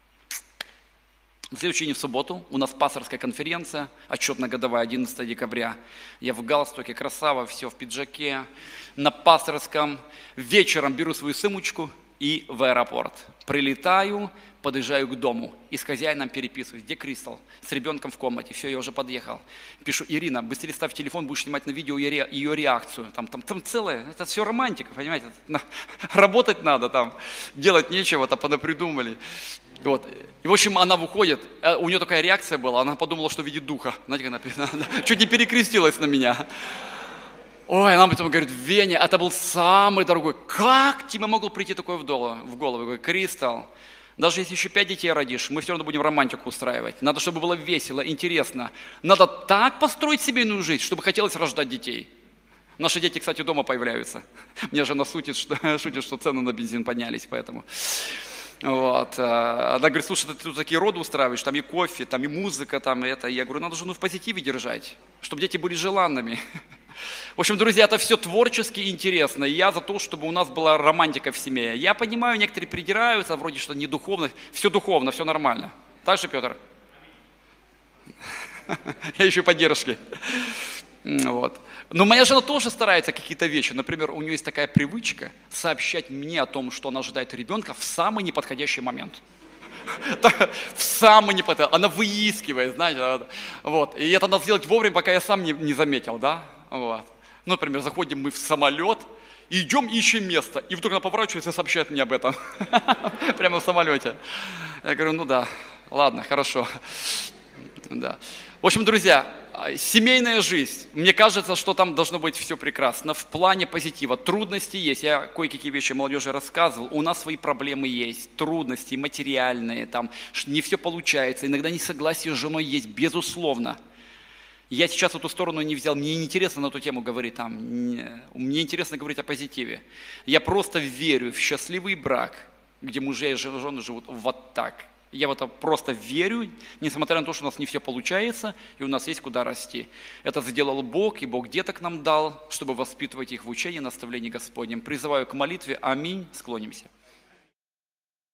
На следующий день в субботу у нас пасторская конференция, отчетно-годовая, одиннадцатого декабря. Я в галстуке, красава, все в пиджаке, на пасторском. Вечером беру свою сумочку и в аэропорт. Прилетаю, подъезжаю к дому и с хозяином переписываюсь: где Кристал? С ребенком в комнате. Все, я уже подъехал. Пишу: Ирина, быстрее ставь телефон, будешь снимать на видео ее реакцию. Там, там, там целое, это все романтика, понимаете? Работать надо там, делать нечего, там понапридумали. Вот. И, в общем, она выходит, у нее такая реакция была, она подумала, что видит духа. Знаете, как она чуть не перекрестилась на меня. Ой, она потом говорит: Веня, это был самый дорогой. Как тебе могло прийти такое в голову? В голову? Я говорю: Кристал, даже если еще пять детей родишь, мы все равно будем романтику устраивать. Надо, чтобы было весело, интересно. Надо так построить семейную жизнь, чтобы хотелось рождать детей. Наши дети, кстати, дома появляются. Мне жена шутит, что, шутит, что цены на бензин поднялись, поэтому... Вот. Она говорит: слушай, ты тут такие роды устраиваешь, там и кофе, там и музыка, там и это. Я говорю: надо жену в позитиве держать, чтобы дети были желанными. В общем, друзья, это все творчески интересно. И я за то, чтобы у нас была романтика в семье. Я понимаю, некоторые придираются, вроде что не духовно. Все духовно, все нормально. Так же, Петр? Я ищу поддержки. Вот. Но моя жена тоже старается какие-то вещи. Например, у нее есть такая привычка сообщать мне о том, что она ожидает ребенка в самый неподходящий момент. В самый неподходящий. Она выискивает, знаете. Вот. И это надо сделать вовремя, пока я сам не, не заметил, да? Вот. Ну, например, заходим мы в самолет, идем, ищем место. И вдруг она поворачивается и сообщает мне об этом. Прямо в самолете. Я говорю: ну да, ладно, хорошо. Да. В общем, друзья, семейная жизнь, мне кажется, что там должно быть все прекрасно. В плане позитива трудности есть. Я кое-какие вещи молодежи рассказывал. У нас свои проблемы есть, трудности материальные, там не все получается. Иногда несогласие с женой есть, безусловно. Я сейчас эту сторону не взял, мне не интересно на эту тему говорить, там, мне интересно говорить о позитиве. Я просто верю в счастливый брак, где мужья и жены живут вот так. Я в это просто верю, несмотря на то, что у нас не все получается, и у нас есть куда расти. Это сделал Бог, и Бог деток нам дал, чтобы воспитывать их в учении, наставлении Господнем. Призываю к молитве. Аминь. Склонимся.